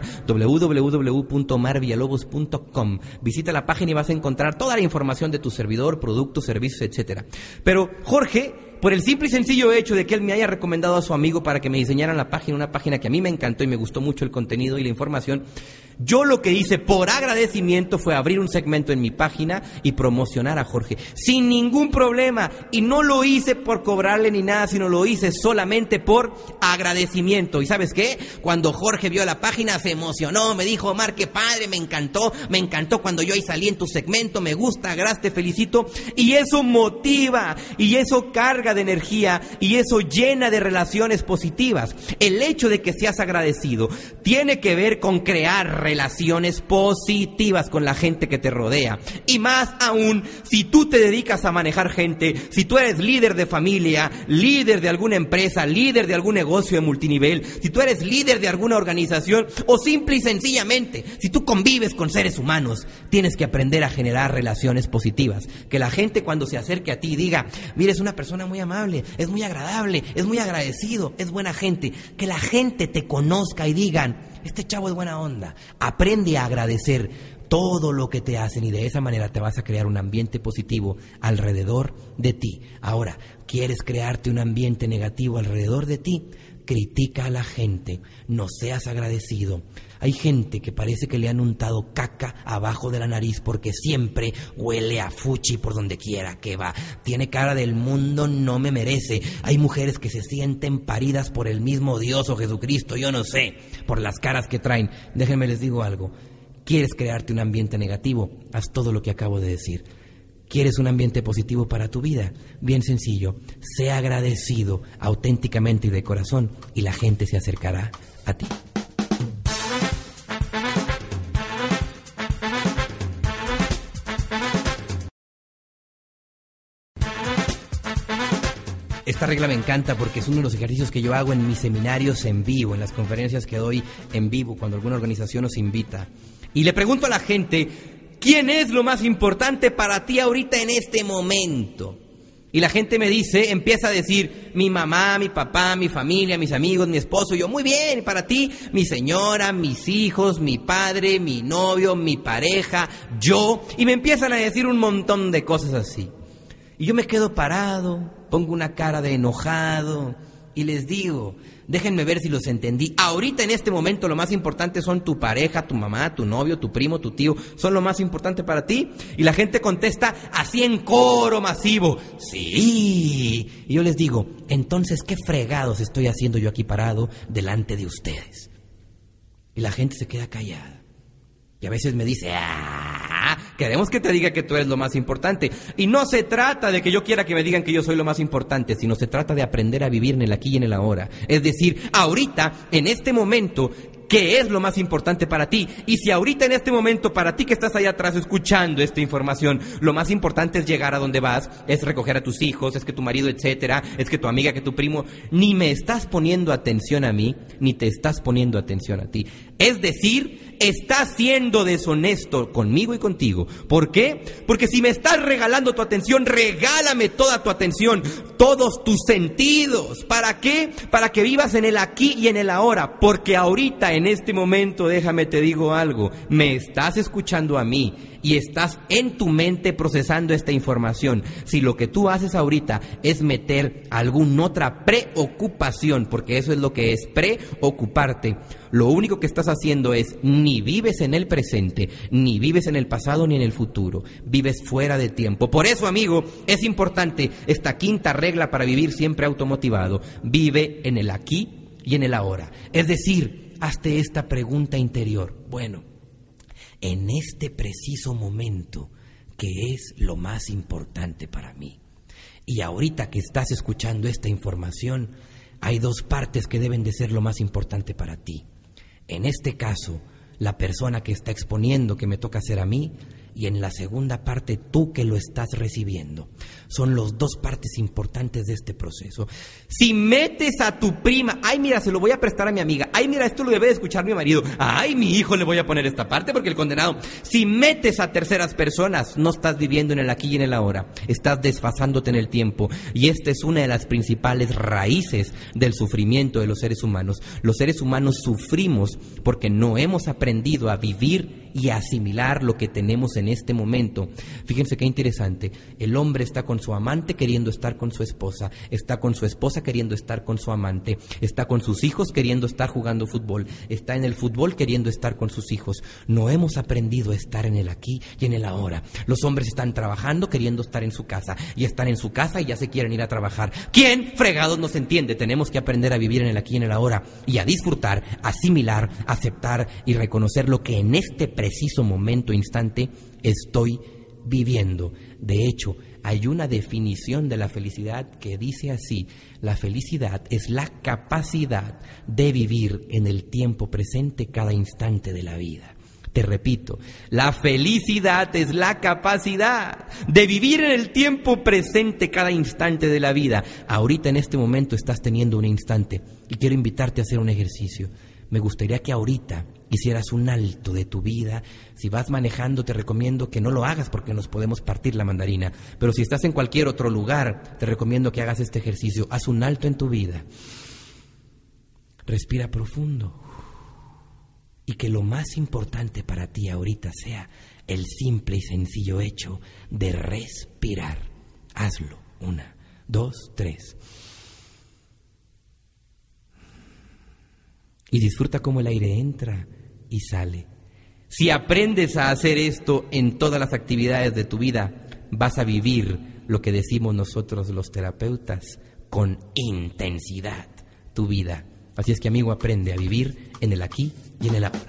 www.omarvillalobos.com. Visita la página y vas a encontrar toda la información de tu servidor, productos, servicios, etcétera. Pero Jorge Por el simple y sencillo hecho de que él me haya recomendado a su amigo para que me diseñaran la página, una página que a mí me encantó y me gustó mucho el contenido y la información, yo lo que hice por agradecimiento fue abrir un segmento en mi página y promocionar a Jorge sin ningún problema. Y no lo hice por cobrarle ni nada, sino lo hice solamente por agradecimiento. ¿Y sabes qué? Cuando Jorge vio la página se emocionó, me dijo: Omar, qué padre, me encantó cuando yo ahí salí en tu segmento, me gusta, gracias, te felicito. Y eso motiva, y eso carga de energía, y eso llena de relaciones positivas. El hecho de que seas agradecido tiene que ver con crear relaciones positivas con la gente que te rodea. Y más aún, si tú te dedicas a manejar gente, si tú eres líder de familia, líder de alguna empresa, líder de algún negocio de multinivel, si tú eres líder de alguna organización, o simple y sencillamente, si tú convives con seres humanos, tienes que aprender a generar relaciones positivas. Que la gente cuando se acerque a ti diga: mira, es una persona muy amable, es muy agradable, es muy agradecido, es buena gente. Que la gente te conozca y digan: este chavo es buena onda. Aprende a agradecer todo lo que te hacen y de esa manera te vas a crear un ambiente positivo alrededor de ti. Ahora, ¿quieres crearte un ambiente negativo alrededor de ti? Critica a la gente, no seas agradecido. Hay gente que parece que le han untado caca abajo de la nariz porque siempre huele a fuchi por donde quiera que va. Tiene cara del mundo, no me merece. Hay mujeres que se sienten paridas por el mismo Dios o Jesucristo, yo no sé, por las caras que traen. Déjenme les digo algo. ¿Quieres crearte un ambiente negativo? Haz todo lo que acabo de decir. ¿Quieres un ambiente positivo para tu vida? Bien sencillo, sea agradecido auténticamente y de corazón y la gente se acercará a ti. Esta regla me encanta porque es uno de los ejercicios que yo hago en mis seminarios en vivo, en las conferencias que doy en vivo, cuando alguna organización nos invita. Y le pregunto a la gente: ¿quién es lo más importante para ti ahorita en este momento? Y la gente me dice, empieza a decir: mi mamá, mi papá, mi familia, mis amigos, mi esposo. Y yo: muy bien, para ti, mi señora, mis hijos, mi padre, mi novio, mi pareja, yo. Y me empiezan a decir un montón de cosas así. Y yo me quedo parado, pongo una cara de enojado y les digo: déjenme ver si los entendí. Ahorita en este momento lo más importante son tu pareja, tu mamá, tu novio, tu primo, tu tío. ¿Son lo más importante para ti? Y la gente contesta así en coro masivo: sí. Y yo les digo: entonces, ¿qué fregados estoy haciendo yo aquí parado delante de ustedes? Y la gente se queda callada. Y a veces me dice: queremos que te diga que tú eres lo más importante. Y no se trata de que yo quiera que me digan que yo soy lo más importante, sino se trata de aprender a vivir en el aquí y en el ahora. Es decir, ahorita, en este momento, ¿qué es lo más importante para ti? Y si ahorita en este momento, para ti que estás allá atrás escuchando esta información, lo más importante es llegar a donde vas, es recoger a tus hijos, es que tu marido, etcétera, es que tu amiga, que tu primo, ni me estás poniendo atención a mí, ni te estás poniendo atención a ti. Es decir, estás siendo deshonesto conmigo y contigo. ¿Por qué? Porque si me estás regalando tu atención, regálame toda tu atención, todos tus sentidos. ¿Para qué? Para que vivas en el aquí y en el ahora. Porque ahorita, en este momento, déjame te digo algo, me estás escuchando a mí y estás en tu mente procesando esta información. Si lo que tú haces ahorita es meter alguna otra preocupación, porque eso es lo que es, preocuparte, lo único que estás haciendo es ni vives en el presente, ni vives en el pasado, ni en el futuro. Vives fuera de tiempo. Por eso, amigo, es importante esta quinta regla para vivir siempre automotivado. Vive en el aquí y en el ahora. Es decir, hazte esta pregunta interior. Bueno, en este preciso momento, ¿qué es lo más importante para mí? Y ahorita que estás escuchando esta información, hay dos partes que deben de ser lo más importante para ti. En este caso, la persona que está exponiendo, que me toca ser a mí, y en la segunda parte, tú que lo estás recibiendo. Son las dos partes importantes de este proceso. Si metes a tu prima, ay, mira, se lo voy a prestar a mi amiga, ay, mira, esto lo debe de escuchar mi marido, ay, mi hijo le voy a poner esta parte porque el condenado. Si metes a terceras personas, no estás viviendo en el aquí y en el ahora, estás desfasándote en el tiempo. Y esta es una de las principales raíces del sufrimiento de los seres humanos. Los seres humanos sufrimos porque no hemos aprendido a vivir y a asimilar lo que tenemos en en este momento. Fíjense qué interesante. El hombre está con su amante queriendo estar con su esposa, está con su esposa queriendo estar con su amante, está con sus hijos queriendo estar jugando fútbol, está en el fútbol queriendo estar con sus hijos. No hemos aprendido a estar en el aquí y en el ahora. Los hombres están trabajando queriendo estar en su casa y están en su casa y ya se quieren ir a trabajar. ¿Quién fregados nos entiende? Tenemos que aprender a vivir en el aquí y en el ahora y a disfrutar, asimilar, aceptar y reconocer lo que en este preciso momento, instante, estoy viviendo. De hecho, hay una definición de la felicidad que dice así: la felicidad es la capacidad de vivir en el tiempo presente cada instante de la vida. Te repito, la felicidad es la capacidad de vivir en el tiempo presente cada instante de la vida. Ahorita en este momento estás teniendo un instante y quiero invitarte a hacer un ejercicio. Me gustaría que ahorita hicieras un alto de tu vida. Si vas manejando, te recomiendo que no lo hagas porque nos podemos partir la mandarina. Pero si estás en cualquier otro lugar, te recomiendo que hagas este ejercicio. Haz un alto en tu vida. Respira profundo. Y que lo más importante para ti ahorita sea el simple y sencillo hecho de respirar. Hazlo. 1, 2, 3. Y disfruta cómo el aire entra y sale. Si aprendes a hacer esto en todas las actividades de tu vida, vas a vivir lo que decimos nosotros los terapeutas, con intensidad tu vida. Así es que, amigo, aprende a vivir en el aquí y en el ahora.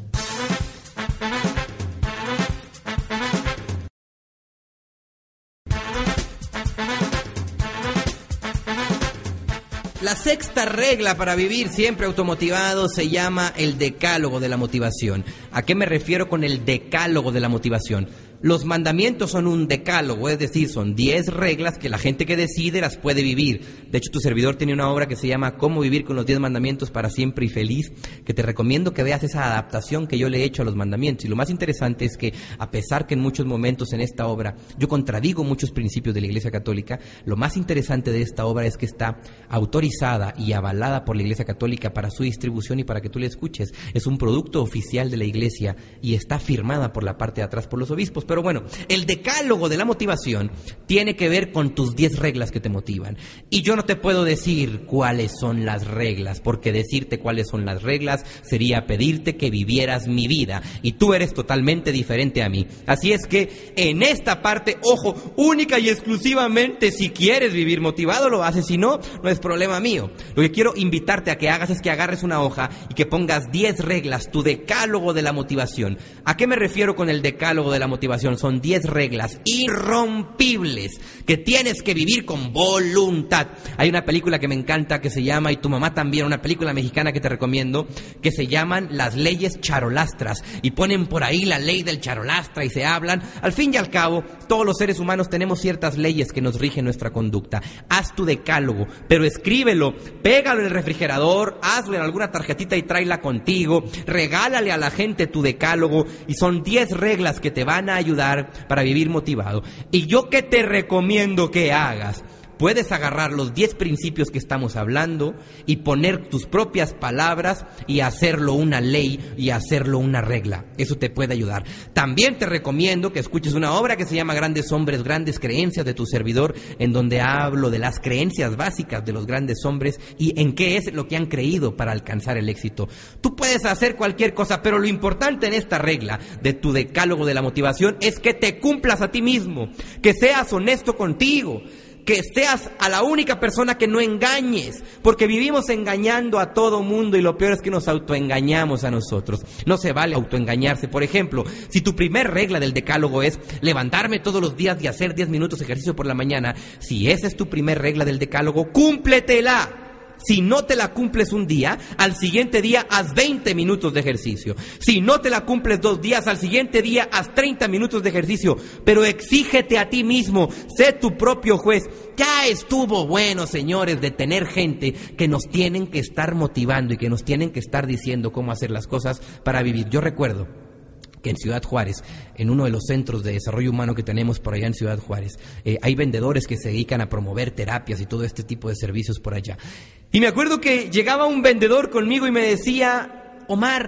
La sexta regla para vivir siempre automotivado se llama el decálogo de la motivación. ¿A qué me refiero con el decálogo de la motivación? Los mandamientos son un decálogo, es decir, son 10 reglas que la gente que decide las puede vivir. De hecho, tu servidor tiene una obra que se llama Cómo vivir con los 10 mandamientos para siempre y feliz, que te recomiendo que veas esa adaptación que yo le he hecho a los mandamientos. Y lo más interesante es que, a pesar que en muchos momentos en esta obra yo contradigo muchos principios de la Iglesia Católica, lo más interesante de esta obra es que está autorizada y avalada por la Iglesia Católica para su distribución y para que tú la escuches. Es un producto oficial de la Iglesia y está firmada por la parte de atrás por los obispos. Pero bueno, el decálogo de la motivación tiene que ver con tus 10 reglas que te motivan. Y yo no te puedo decir cuáles son las reglas, porque decirte cuáles son las reglas sería pedirte que vivieras mi vida. Y tú eres totalmente diferente a mí. Así es que en esta parte, ojo, única y exclusivamente, si quieres vivir motivado, lo haces. Si no, no es problema mío. Lo que quiero invitarte a que hagas es que agarres una hoja y que pongas 10 reglas, tu decálogo de la motivación. ¿A qué me refiero con el decálogo de la motivación? Son 10 reglas irrompibles que tienes que vivir con voluntad. Hay una película que me encanta que se llama, y tu mamá también, una película mexicana que te recomiendo, que se llaman Las Leyes Charolastras, y ponen por ahí la ley del charolastra y se hablan. Al fin y al cabo, todos los seres humanos tenemos ciertas leyes que nos rigen nuestra conducta. Haz tu decálogo, pero escríbelo, pégalo en el refrigerador, hazlo en alguna tarjetita y tráela contigo, regálale a la gente tu decálogo, y son 10 reglas que te van a ayudar para vivir motivado. ¿Y yo qué te recomiendo que hagas? Puedes agarrar los 10 principios que estamos hablando y poner tus propias palabras y hacerlo una ley y hacerlo una regla. Eso te puede ayudar. También te recomiendo que escuches una obra que se llama Grandes Hombres, Grandes Creencias, de tu servidor, en donde hablo de las creencias básicas de los grandes hombres y en qué es lo que han creído para alcanzar el éxito. Tú puedes hacer cualquier cosa, pero lo importante en esta regla de tu decálogo de la motivación es que te cumplas a ti mismo, que seas honesto contigo, que seas a la única persona que no engañes, porque vivimos engañando a todo mundo y lo peor es que nos autoengañamos a nosotros. No se vale autoengañarse. Por ejemplo, si tu primer regla del decálogo es levantarme todos los días y hacer 10 minutos de ejercicio por la mañana, si esa es tu primer regla del decálogo, cúmpletela. Si no te la cumples un día, al siguiente día haz 20 minutos de ejercicio. Si no te la cumples 2 días, al siguiente día haz 30 minutos de ejercicio. Pero exígete a ti mismo, sé tu propio juez. Ya estuvo bueno, señores, de tener gente que nos tienen que estar motivando y que nos tienen que estar diciendo cómo hacer las cosas para vivir. Yo recuerdo que en Ciudad Juárez, en uno de los centros de desarrollo humano que tenemos por allá en Ciudad Juárez, hay vendedores que se dedican a promover terapias y todo este tipo de servicios por allá. Y me acuerdo que llegaba un vendedor conmigo y me decía: Omar,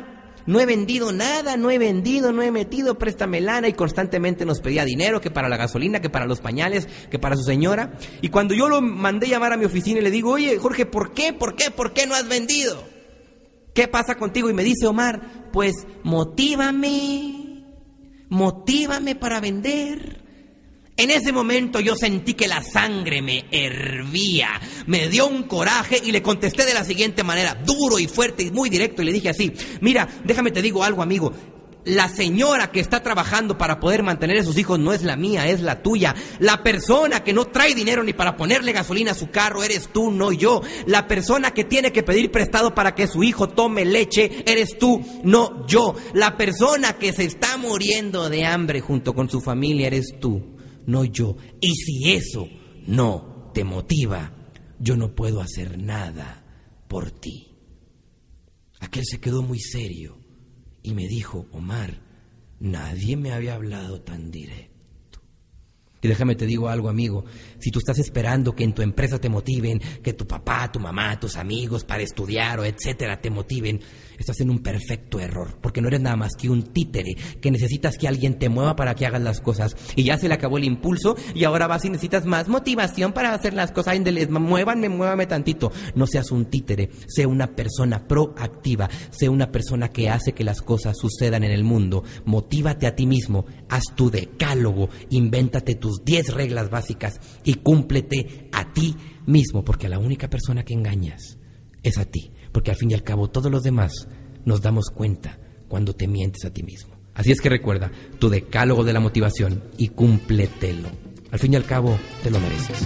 no he vendido nada, no he metido, préstame lana, y constantemente nos pedía dinero, que para la gasolina, que para los pañales, que para su señora. Y cuando yo lo mandé llamar a mi oficina y le digo, oye, Jorge, ¿por qué no has vendido? ¿Qué pasa contigo? Y me dice Omar, pues motívame para vender. En ese momento yo sentí que la sangre me hervía, me dio un coraje y le contesté de la siguiente manera, duro y fuerte y muy directo, y le dije así, mira, déjame te digo algo, amigo, la señora que está trabajando para poder mantener a sus hijos no es la mía, es la tuya. La persona que no trae dinero ni para ponerle gasolina a su carro eres tú, no yo. La persona que tiene que pedir prestado para que su hijo tome leche eres tú, no yo. La persona que se está muriendo de hambre junto con su familia eres tú, no yo. Y si eso no te motiva, yo no puedo hacer nada por ti. Aquel se quedó muy serio y me dijo, Omar, nadie me había hablado tan directo. Y déjame te digo algo, amigo, si tú estás esperando que en tu empresa te motiven, que tu papá, tu mamá, tus amigos para estudiar o etcétera te motiven, estás en un perfecto error, porque no eres nada más que un títere, que necesitas que alguien te mueva para que hagas las cosas, y ya se le acabó el impulso, y ahora vas y necesitas más motivación para hacer las cosas. Muévame tantito. No seas un títere, sé una persona proactiva, sé una persona que hace que las cosas sucedan en el mundo. Motívate a ti mismo, haz tu decálogo, invéntate tus 10 reglas básicas y cúmplete a ti mismo, porque a la única persona que engañas es a ti. Porque al fin y al cabo todos los demás nos damos cuenta cuando te mientes a ti mismo. Así es que recuerda tu decálogo de la motivación y cúmpletelo. Al fin y al cabo te lo mereces.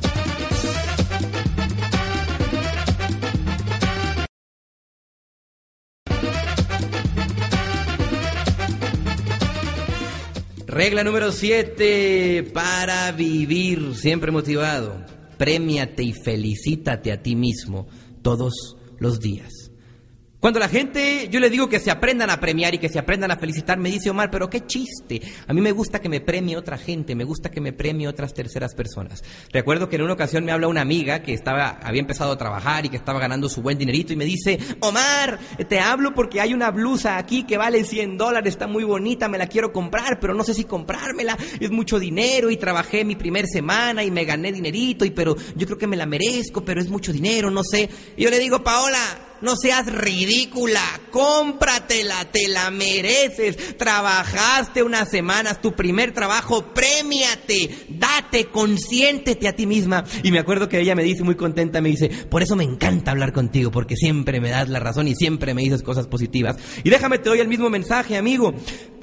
Regla número 7 para vivir siempre motivado. Prémiate y felicítate a ti mismo todos los días. Cuando la gente, yo le digo que se aprendan a premiar y que se aprendan a felicitar, me dice Omar, pero qué chiste. A mí me gusta que me premie otra gente, me gusta que me premie otras terceras personas. Recuerdo que en una ocasión me habla una amiga que había empezado a trabajar y que estaba ganando su buen dinerito y me dice, Omar, te hablo porque hay una blusa aquí que vale $100, está muy bonita, me la quiero comprar, pero no sé si comprármela, es mucho dinero y trabajé mi primer semana y me gané dinerito, pero yo creo que me la merezco, pero es mucho dinero, no sé. Y yo le digo, Paola, no seas ridícula, cómpratela, te la mereces, trabajaste unas semanas, tu primer trabajo, prémiate, date, consiéntete a ti misma. Y me acuerdo que ella me dice muy contenta, me dice, por eso me encanta hablar contigo, porque siempre me das la razón y siempre me dices cosas positivas. Y déjame te doy el mismo mensaje, amigo,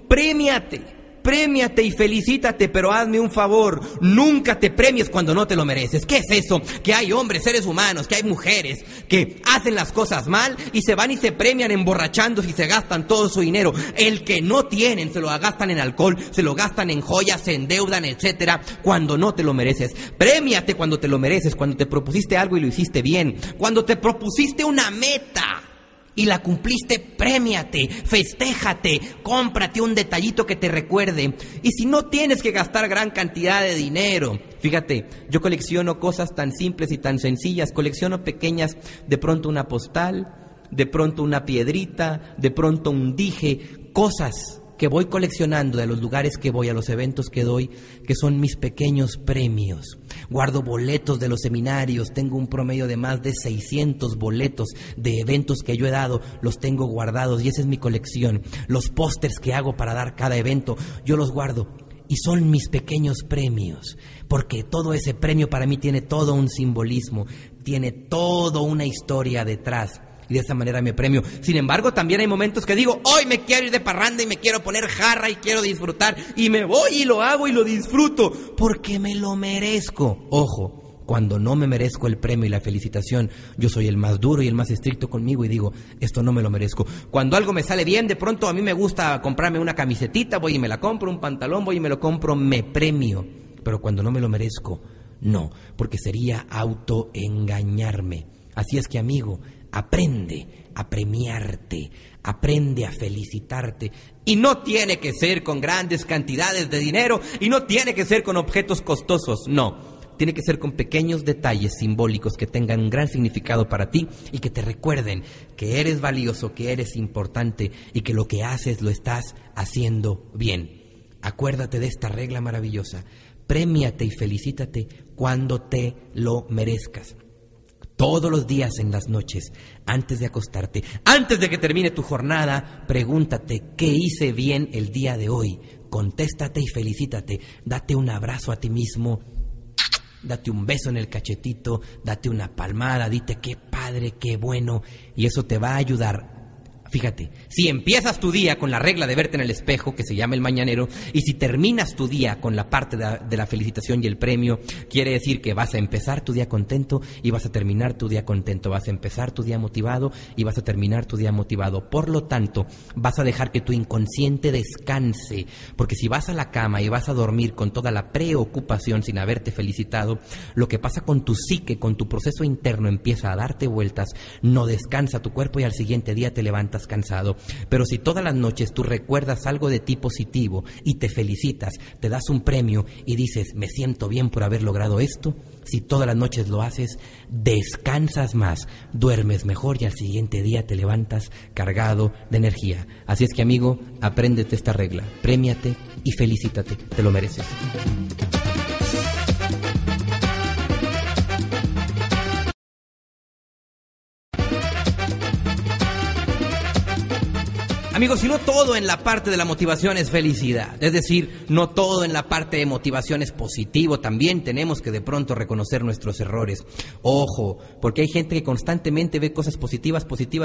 Prémiate y felicítate, pero hazme un favor, nunca te premies cuando no te lo mereces. ¿Qué es eso? Que hay hombres, seres humanos, que hay mujeres que hacen las cosas mal y se van y se premian emborrachándose y se gastan todo su dinero. El que no tienen se lo gastan en alcohol, se lo gastan en joyas, se endeudan, etcétera, cuando no te lo mereces. Prémiate cuando te lo mereces, cuando te propusiste algo y lo hiciste bien, cuando te propusiste una meta y la cumpliste, prémiate, festéjate, cómprate un detallito que te recuerde. Y si no tienes que gastar gran cantidad de dinero, fíjate, yo colecciono cosas tan simples y tan sencillas, colecciono pequeñas, de pronto una postal, de pronto una piedrita, de pronto un dije, cosas que voy coleccionando de los lugares que voy, a los eventos que doy, que son mis pequeños premios. Guardo boletos de los seminarios, tengo un promedio de más de 600 boletos de eventos que yo he dado, los tengo guardados y esa es mi colección. Los pósters que hago para dar cada evento, yo los guardo y son mis pequeños premios, porque todo ese premio para mí tiene todo un simbolismo, tiene toda una historia detrás. Y de esa manera me premio. Sin embargo, también hay momentos que digo, hoy me quiero ir de parranda y me quiero poner jarra y quiero disfrutar. Y me voy y lo hago y lo disfruto, porque me lo merezco. Ojo, cuando no me merezco el premio y la felicitación, yo soy el más duro y el más estricto conmigo y digo, esto no me lo merezco. Cuando algo me sale bien, de pronto a mí me gusta comprarme una camisetita, voy y me la compro, un pantalón, voy y me lo compro, me premio. Pero cuando no me lo merezco, no, porque sería autoengañarme. Así es que, amigo, aprende a premiarte, aprende a felicitarte. Y no tiene que ser con grandes cantidades de dinero y no tiene que ser con objetos costosos, no. tiene que ser con pequeños detalles simbólicos que tengan un gran significado para ti y que te recuerden que eres valioso, que eres importante y que lo que haces lo estás haciendo bien. Acuérdate de esta regla maravillosa. Prémiate y felicítate cuando te lo merezcas. Todos los días en las noches, antes de acostarte, antes de que termine tu jornada, pregúntate qué hice bien el día de hoy. Contéstate y felicítate. Date un abrazo a ti mismo. Date un beso en el cachetito. Date una palmada. Dite qué padre, qué bueno. Y eso te va a ayudar. Fíjate, si empiezas tu día con la regla de verte en el espejo, que se llama el mañanero, y si terminas tu día con la parte de la felicitación y el premio, quiere decir que vas a empezar tu día contento y vas a terminar tu día contento. Vas a empezar tu día motivado y vas a terminar tu día motivado. Por lo tanto, vas a dejar que tu inconsciente descanse, porque si vas a la cama y vas a dormir con toda la preocupación sin haberte felicitado, lo que pasa con tu psique, con tu proceso interno, empieza a darte vueltas, no descansa tu cuerpo y al siguiente día te levantas cansado. Pero si todas las noches tú recuerdas algo de ti positivo y te felicitas, te das un premio y dices, me siento bien por haber logrado esto, si todas las noches lo haces, descansas más, duermes mejor y al siguiente día te levantas cargado de energía. Así es que, amigo, apréndete esta regla, prémiate y felicítate, te lo mereces. Amigos, si no todo en la parte de la motivación es felicidad, es decir, no todo en la parte de motivación es positivo, también tenemos que de pronto reconocer nuestros errores. Ojo, porque hay gente que constantemente ve cosas positivas,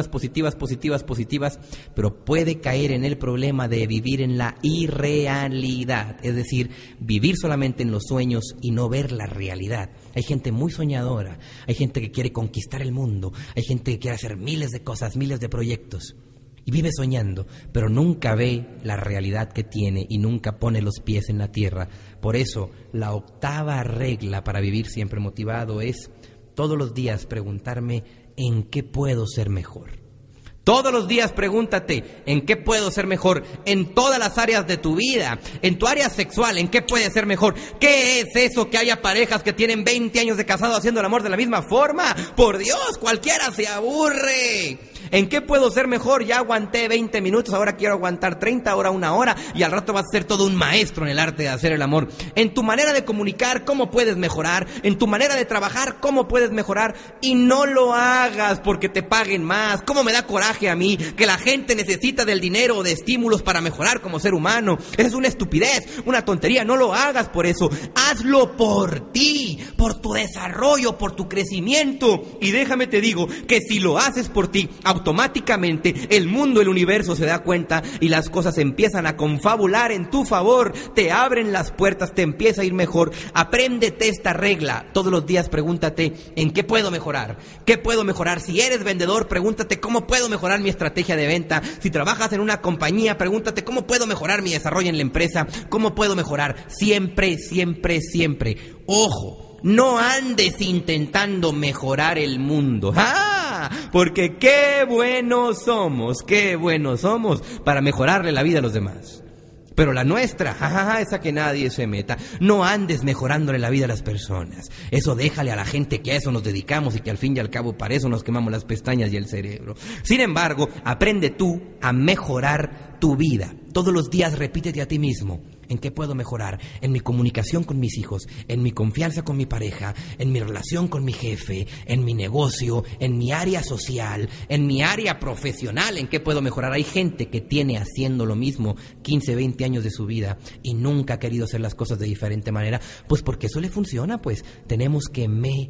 pero puede caer en el problema de vivir en la irrealidad, es decir, vivir solamente en los sueños y no ver la realidad. Hay gente muy soñadora, hay gente que quiere conquistar el mundo, hay gente que quiere hacer miles de cosas, miles de proyectos. Y vive soñando, pero nunca ve la realidad que tiene y nunca pone los pies en la tierra. Por eso, la octava regla para vivir siempre motivado es todos los días preguntarme ¿en qué puedo ser mejor? Todos los días pregúntate, ¿en qué puedo ser mejor? En todas las áreas de tu vida, en tu área sexual, ¿en qué puedes ser mejor? ¿Qué es eso que haya parejas que tienen 20 años de casado haciendo el amor de la misma forma? Por Dios, cualquiera se aburre. ¿En qué puedo ser mejor? Ya aguanté 20 minutos, ahora quiero aguantar 30, ahora 1 hora y al rato vas a ser todo un maestro en el arte de hacer el amor. En tu manera de comunicar, ¿cómo puedes mejorar? En tu manera de trabajar, ¿cómo puedes mejorar? Y no lo hagas porque te paguen más. ¿Cómo me da coraje a mí que la gente necesita del dinero o de estímulos para mejorar como ser humano? Esa es una estupidez, una tontería. No lo hagas por eso. Hazlo por ti, por tu desarrollo, por tu crecimiento. Y déjame te digo que si lo haces por ti, automáticamente el mundo, el universo se da cuenta y las cosas empiezan a confabular en tu favor, te abren las puertas, te empieza a ir mejor. Apréndete esta regla, todos los días pregúntate ¿en qué puedo mejorar? ¿Qué puedo mejorar? Si eres vendedor, pregúntate ¿cómo puedo mejorar mi estrategia de venta? Si trabajas en una compañía, pregúntate ¿cómo puedo mejorar mi desarrollo en la empresa? ¿Cómo puedo mejorar? Siempre, siempre, siempre. Ojo, no andes intentando mejorar el mundo. ¡Ah! Porque qué buenos somos para mejorarle la vida a los demás. Pero la nuestra, esa que nadie se meta. No andes mejorándole la vida a las personas. Eso déjale a la gente que a eso nos dedicamos y que al fin y al cabo para eso nos quemamos las pestañas y el cerebro. Sin embargo, aprende tú a mejorar tu vida. Todos los días repítete a ti mismo: ¿en qué puedo mejorar? En mi comunicación con mis hijos, en mi confianza con mi pareja, en mi relación con mi jefe, en mi negocio, en mi área social, en mi área profesional. ¿En qué puedo mejorar? Hay gente que tiene haciendo lo mismo 15, 20 años de su vida y nunca ha querido hacer las cosas de diferente manera. Pues porque eso le funciona, pues tenemos que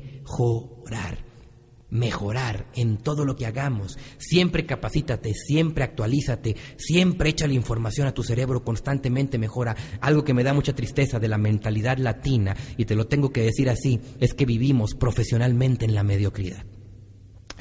mejorar en todo lo que hagamos. Siempre capacítate, siempre actualízate, siempre echa la información a tu cerebro, constantemente mejora. Algo que me da mucha tristeza de la mentalidad latina, y te lo tengo que decir así, es que vivimos profesionalmente en la mediocridad.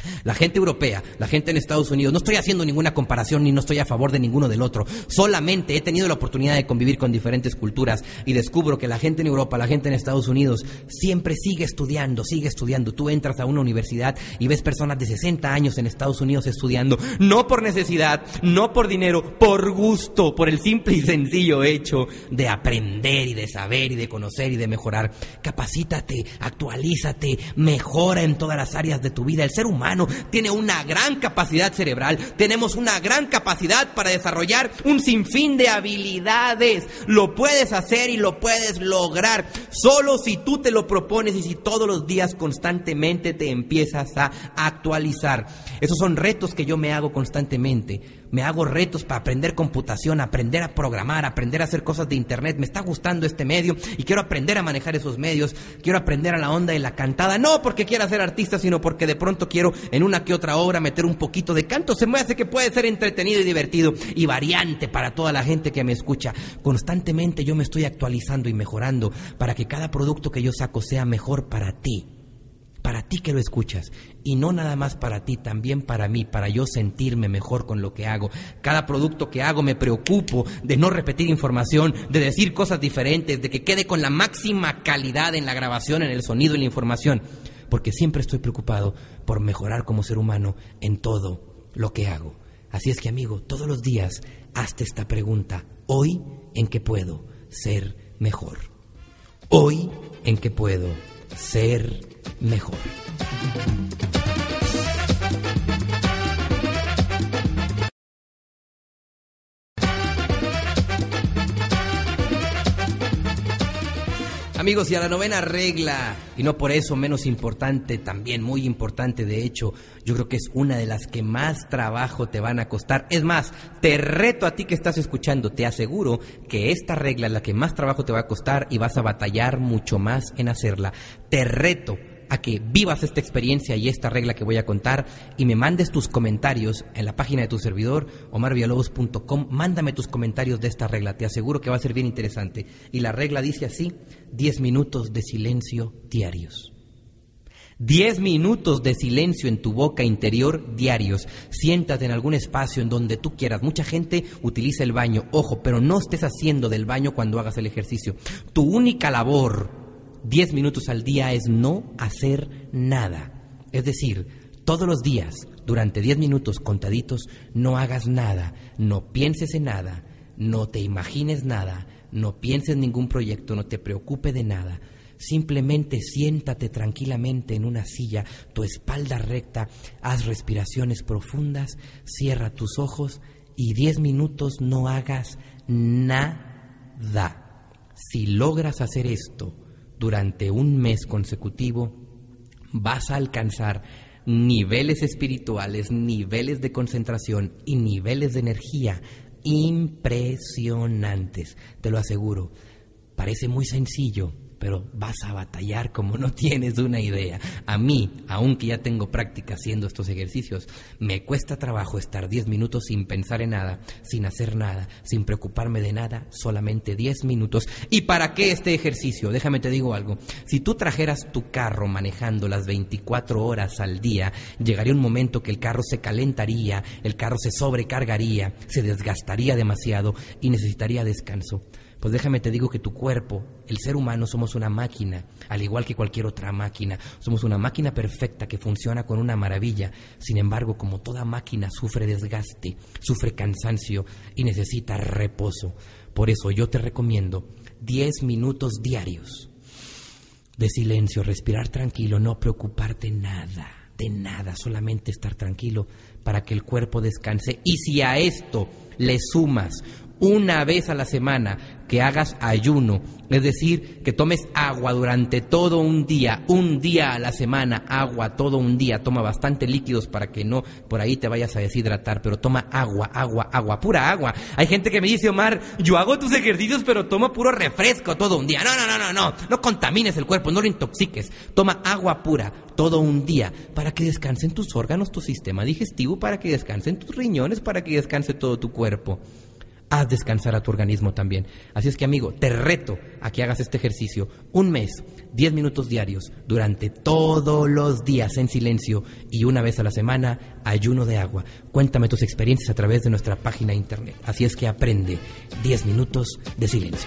La gente europea, la gente en Estados Unidos, no estoy haciendo ninguna comparación ni no estoy a favor de ninguno del otro, solamente he tenido la oportunidad de convivir con diferentes culturas y descubro que la gente en Europa, la gente en Estados Unidos siempre sigue estudiando. Tú entras a una universidad y ves personas de 60 años en Estados Unidos estudiando, no por necesidad, no por dinero, por gusto, por el simple y sencillo hecho de aprender y de saber y de conocer y de mejorar. Capacítate, actualízate, mejora en todas las áreas de tu vida. El ser humano tiene una gran capacidad cerebral, tenemos una gran capacidad para desarrollar un sinfín de habilidades. Lo puedes hacer y lo puedes lograr solo si tú te lo propones y si todos los días constantemente te empiezas a actualizar. Esos son retos que yo me hago constantemente. Me hago retos para aprender computación, aprender a programar, aprender a hacer cosas de internet. Me está gustando este medio y quiero aprender a manejar esos medios. Quiero aprender a la onda de la cantada, no porque quiera ser artista, sino porque de pronto quiero en una que otra obra meter un poquito de canto. Se me hace que puede ser entretenido y divertido y variante para toda la gente que me escucha. Constantemente yo me estoy actualizando y mejorando para que cada producto que yo saco sea mejor para ti que lo escuchas, y no nada más para ti, también para mí, para yo sentirme mejor con lo que hago. Cada producto que hago me preocupo de no repetir información, de decir cosas diferentes, de que quede con la máxima calidad en la grabación, en el sonido y la información, porque siempre estoy preocupado por mejorar como ser humano en todo lo que hago. Así es que, amigo, todos los días hazte esta pregunta: ¿hoy en qué puedo ser mejor? ¿Hoy en qué puedo ser mejor? Amigos, y a la novena regla, y no por eso menos importante, también muy importante, de hecho, yo creo que es una de las que más trabajo te van a costar. Es más, te reto a ti que estás escuchando, te aseguro que esta regla es la que más trabajo te va a costar y vas a batallar mucho más en hacerla. Te reto a que vivas esta experiencia y esta regla que voy a contar y me mandes tus comentarios en la página de tu servidor, omarvillalobos.com. Mándame tus comentarios de esta regla, te aseguro que va a ser bien interesante. Y la regla dice así: 10 minutos de silencio diarios. 10 minutos de silencio en tu boca interior diarios. Siéntate en algún espacio en donde tú quieras. Mucha gente utiliza el baño. Ojo, pero no estés haciendo del baño cuando hagas el ejercicio. Tu única labor 10 minutos al día es no hacer nada. Es decir, todos los días, durante 10 minutos contaditos, no hagas nada, no pienses en nada, no te imagines nada, no pienses en ningún proyecto, no te preocupes de nada. Simplemente siéntate tranquilamente en una silla, tu espalda recta, haz respiraciones profundas, cierra tus ojos y 10 minutos no hagas nada. Si logras hacer esto durante un mes consecutivo, vas a alcanzar niveles espirituales, niveles de concentración y niveles de energía impresionantes, te lo aseguro. Parece muy sencillo, pero vas a batallar como no tienes una idea. A mí, aunque ya tengo práctica haciendo estos ejercicios, me cuesta trabajo estar 10 minutos sin pensar en nada, sin hacer nada, sin preocuparme de nada, solamente 10 minutos. ¿Y para qué este ejercicio? Déjame te digo algo. Si tú trajeras tu carro manejando las 24 horas al día, llegaría un momento que el carro se calentaría, el carro se sobrecargaría, se desgastaría demasiado y necesitaría descanso. Pues déjame te digo que tu cuerpo, el ser humano, somos una máquina, al igual que cualquier otra máquina. Somos una máquina perfecta que funciona con una maravilla. Sin embargo, como toda máquina, sufre desgaste, sufre cansancio y necesita reposo. Por eso yo te recomiendo 10 minutos diarios de silencio, respirar tranquilo, no preocuparte de nada, solamente estar tranquilo para que el cuerpo descanse. Y si a esto le sumas una vez a la semana que hagas ayuno, es decir, que tomes agua durante todo un día a la semana, agua todo un día, toma bastante líquidos para que no por ahí te vayas a deshidratar, pero toma agua, pura agua. Hay gente que me dice: Omar, yo hago tus ejercicios pero toma puro refresco todo un día. No contamines el cuerpo, no lo intoxiques, toma agua pura todo un día para que descansen tus órganos, tu sistema digestivo, para que descansen tus riñones, para que descanse todo tu cuerpo. haz descansar a tu organismo también. Así es que, amigo, te reto a que hagas este ejercicio 1 mes, 10 minutos diarios, durante todos los días en silencio y 1 vez a la semana, ayuno de agua. Cuéntame tus experiencias a través de nuestra página de internet. Así es que aprende 10 minutos de silencio.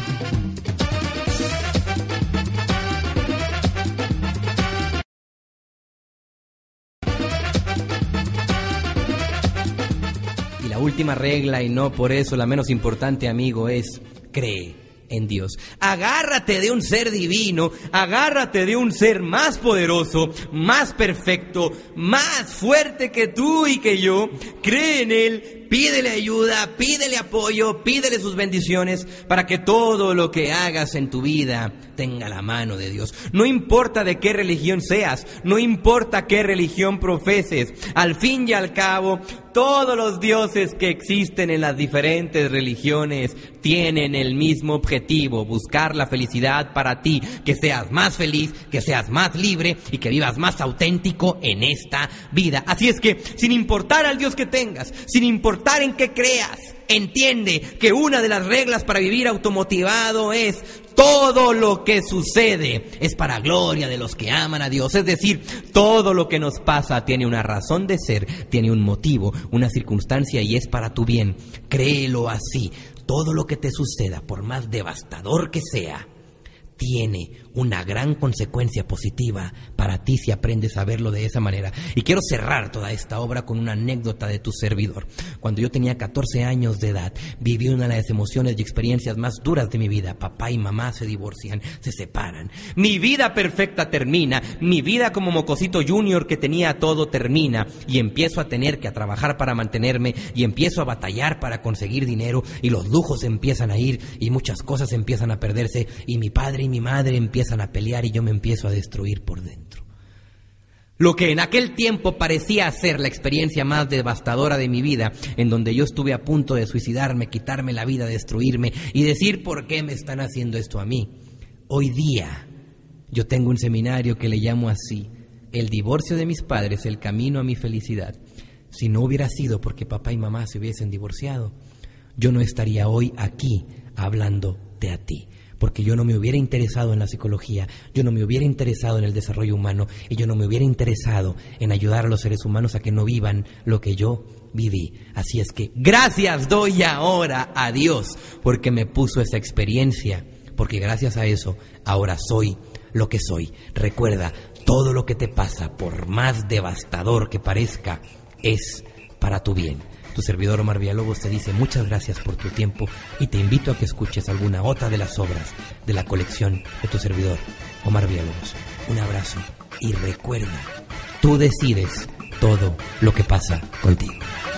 La última regla, y no por eso la menos importante, amigo, es cree en Dios. Agárrate de un ser divino, agárrate de un ser más poderoso, más perfecto, más fuerte que tú y que yo. Cree en Él, pídele ayuda, pídele apoyo, pídele sus bendiciones para que todo lo que hagas en tu vida tenga la mano de Dios. No importa de qué religión seas, no importa qué religión profeses, al fin y al cabo, todos los dioses que existen en las diferentes religiones tienen el mismo objetivo: buscar la felicidad para ti, que seas más feliz, que seas más libre y que vivas más auténtico en esta vida. Así es que, sin importar al Dios que tengas, sin importar en qué creas, entiende que una de las reglas para vivir automotivado es: todo lo que sucede es para gloria de los que aman a Dios. Es decir, todo lo que nos pasa tiene una razón de ser, tiene un motivo, una circunstancia, y es para tu bien. Créelo así. Todo lo que te suceda, por más devastador que sea, tiene una gran consecuencia positiva para ti si aprendes a verlo de esa manera. Y quiero cerrar toda esta obra con una anécdota de tu servidor. Cuando yo tenía 14 años de edad, viví una de las emociones y experiencias más duras de mi vida. Papá y mamá se divorcian, se separan. Mi vida perfecta termina, mi vida como mocosito junior que tenía todo termina, y empiezo a tener que trabajar para mantenerme, y empiezo a batallar para conseguir dinero, y los lujos empiezan a ir, y muchas cosas empiezan a perderse, y mi padre y mi madre empiezan a pelear, y yo me empiezo a destruir por dentro. Lo que en aquel tiempo parecía ser la experiencia más devastadora de mi vida, en donde yo estuve a punto de suicidarme, quitarme la vida, destruirme y decir: ¿por qué me están haciendo esto a mí? Hoy día yo tengo un seminario que le llamo así: el divorcio de mis padres, el camino a mi felicidad. Si no hubiera sido porque papá y mamá se hubiesen divorciado, yo no estaría hoy aquí hablándote a ti. Porque yo no me hubiera interesado en la psicología, yo no me hubiera interesado en el desarrollo humano, y yo no me hubiera interesado en ayudar a los seres humanos a que no vivan lo que yo viví. Así es que gracias doy ahora a Dios porque me puso esa experiencia, porque gracias a eso ahora soy lo que soy. Recuerda, todo lo que te pasa, por más devastador que parezca, es para tu bien. Tu servidor Omar Villalobos te dice muchas gracias por tu tiempo y te invito a que escuches alguna otra de las obras de la colección de tu servidor Omar Villalobos. Un abrazo y recuerda, tú decides todo lo que pasa contigo.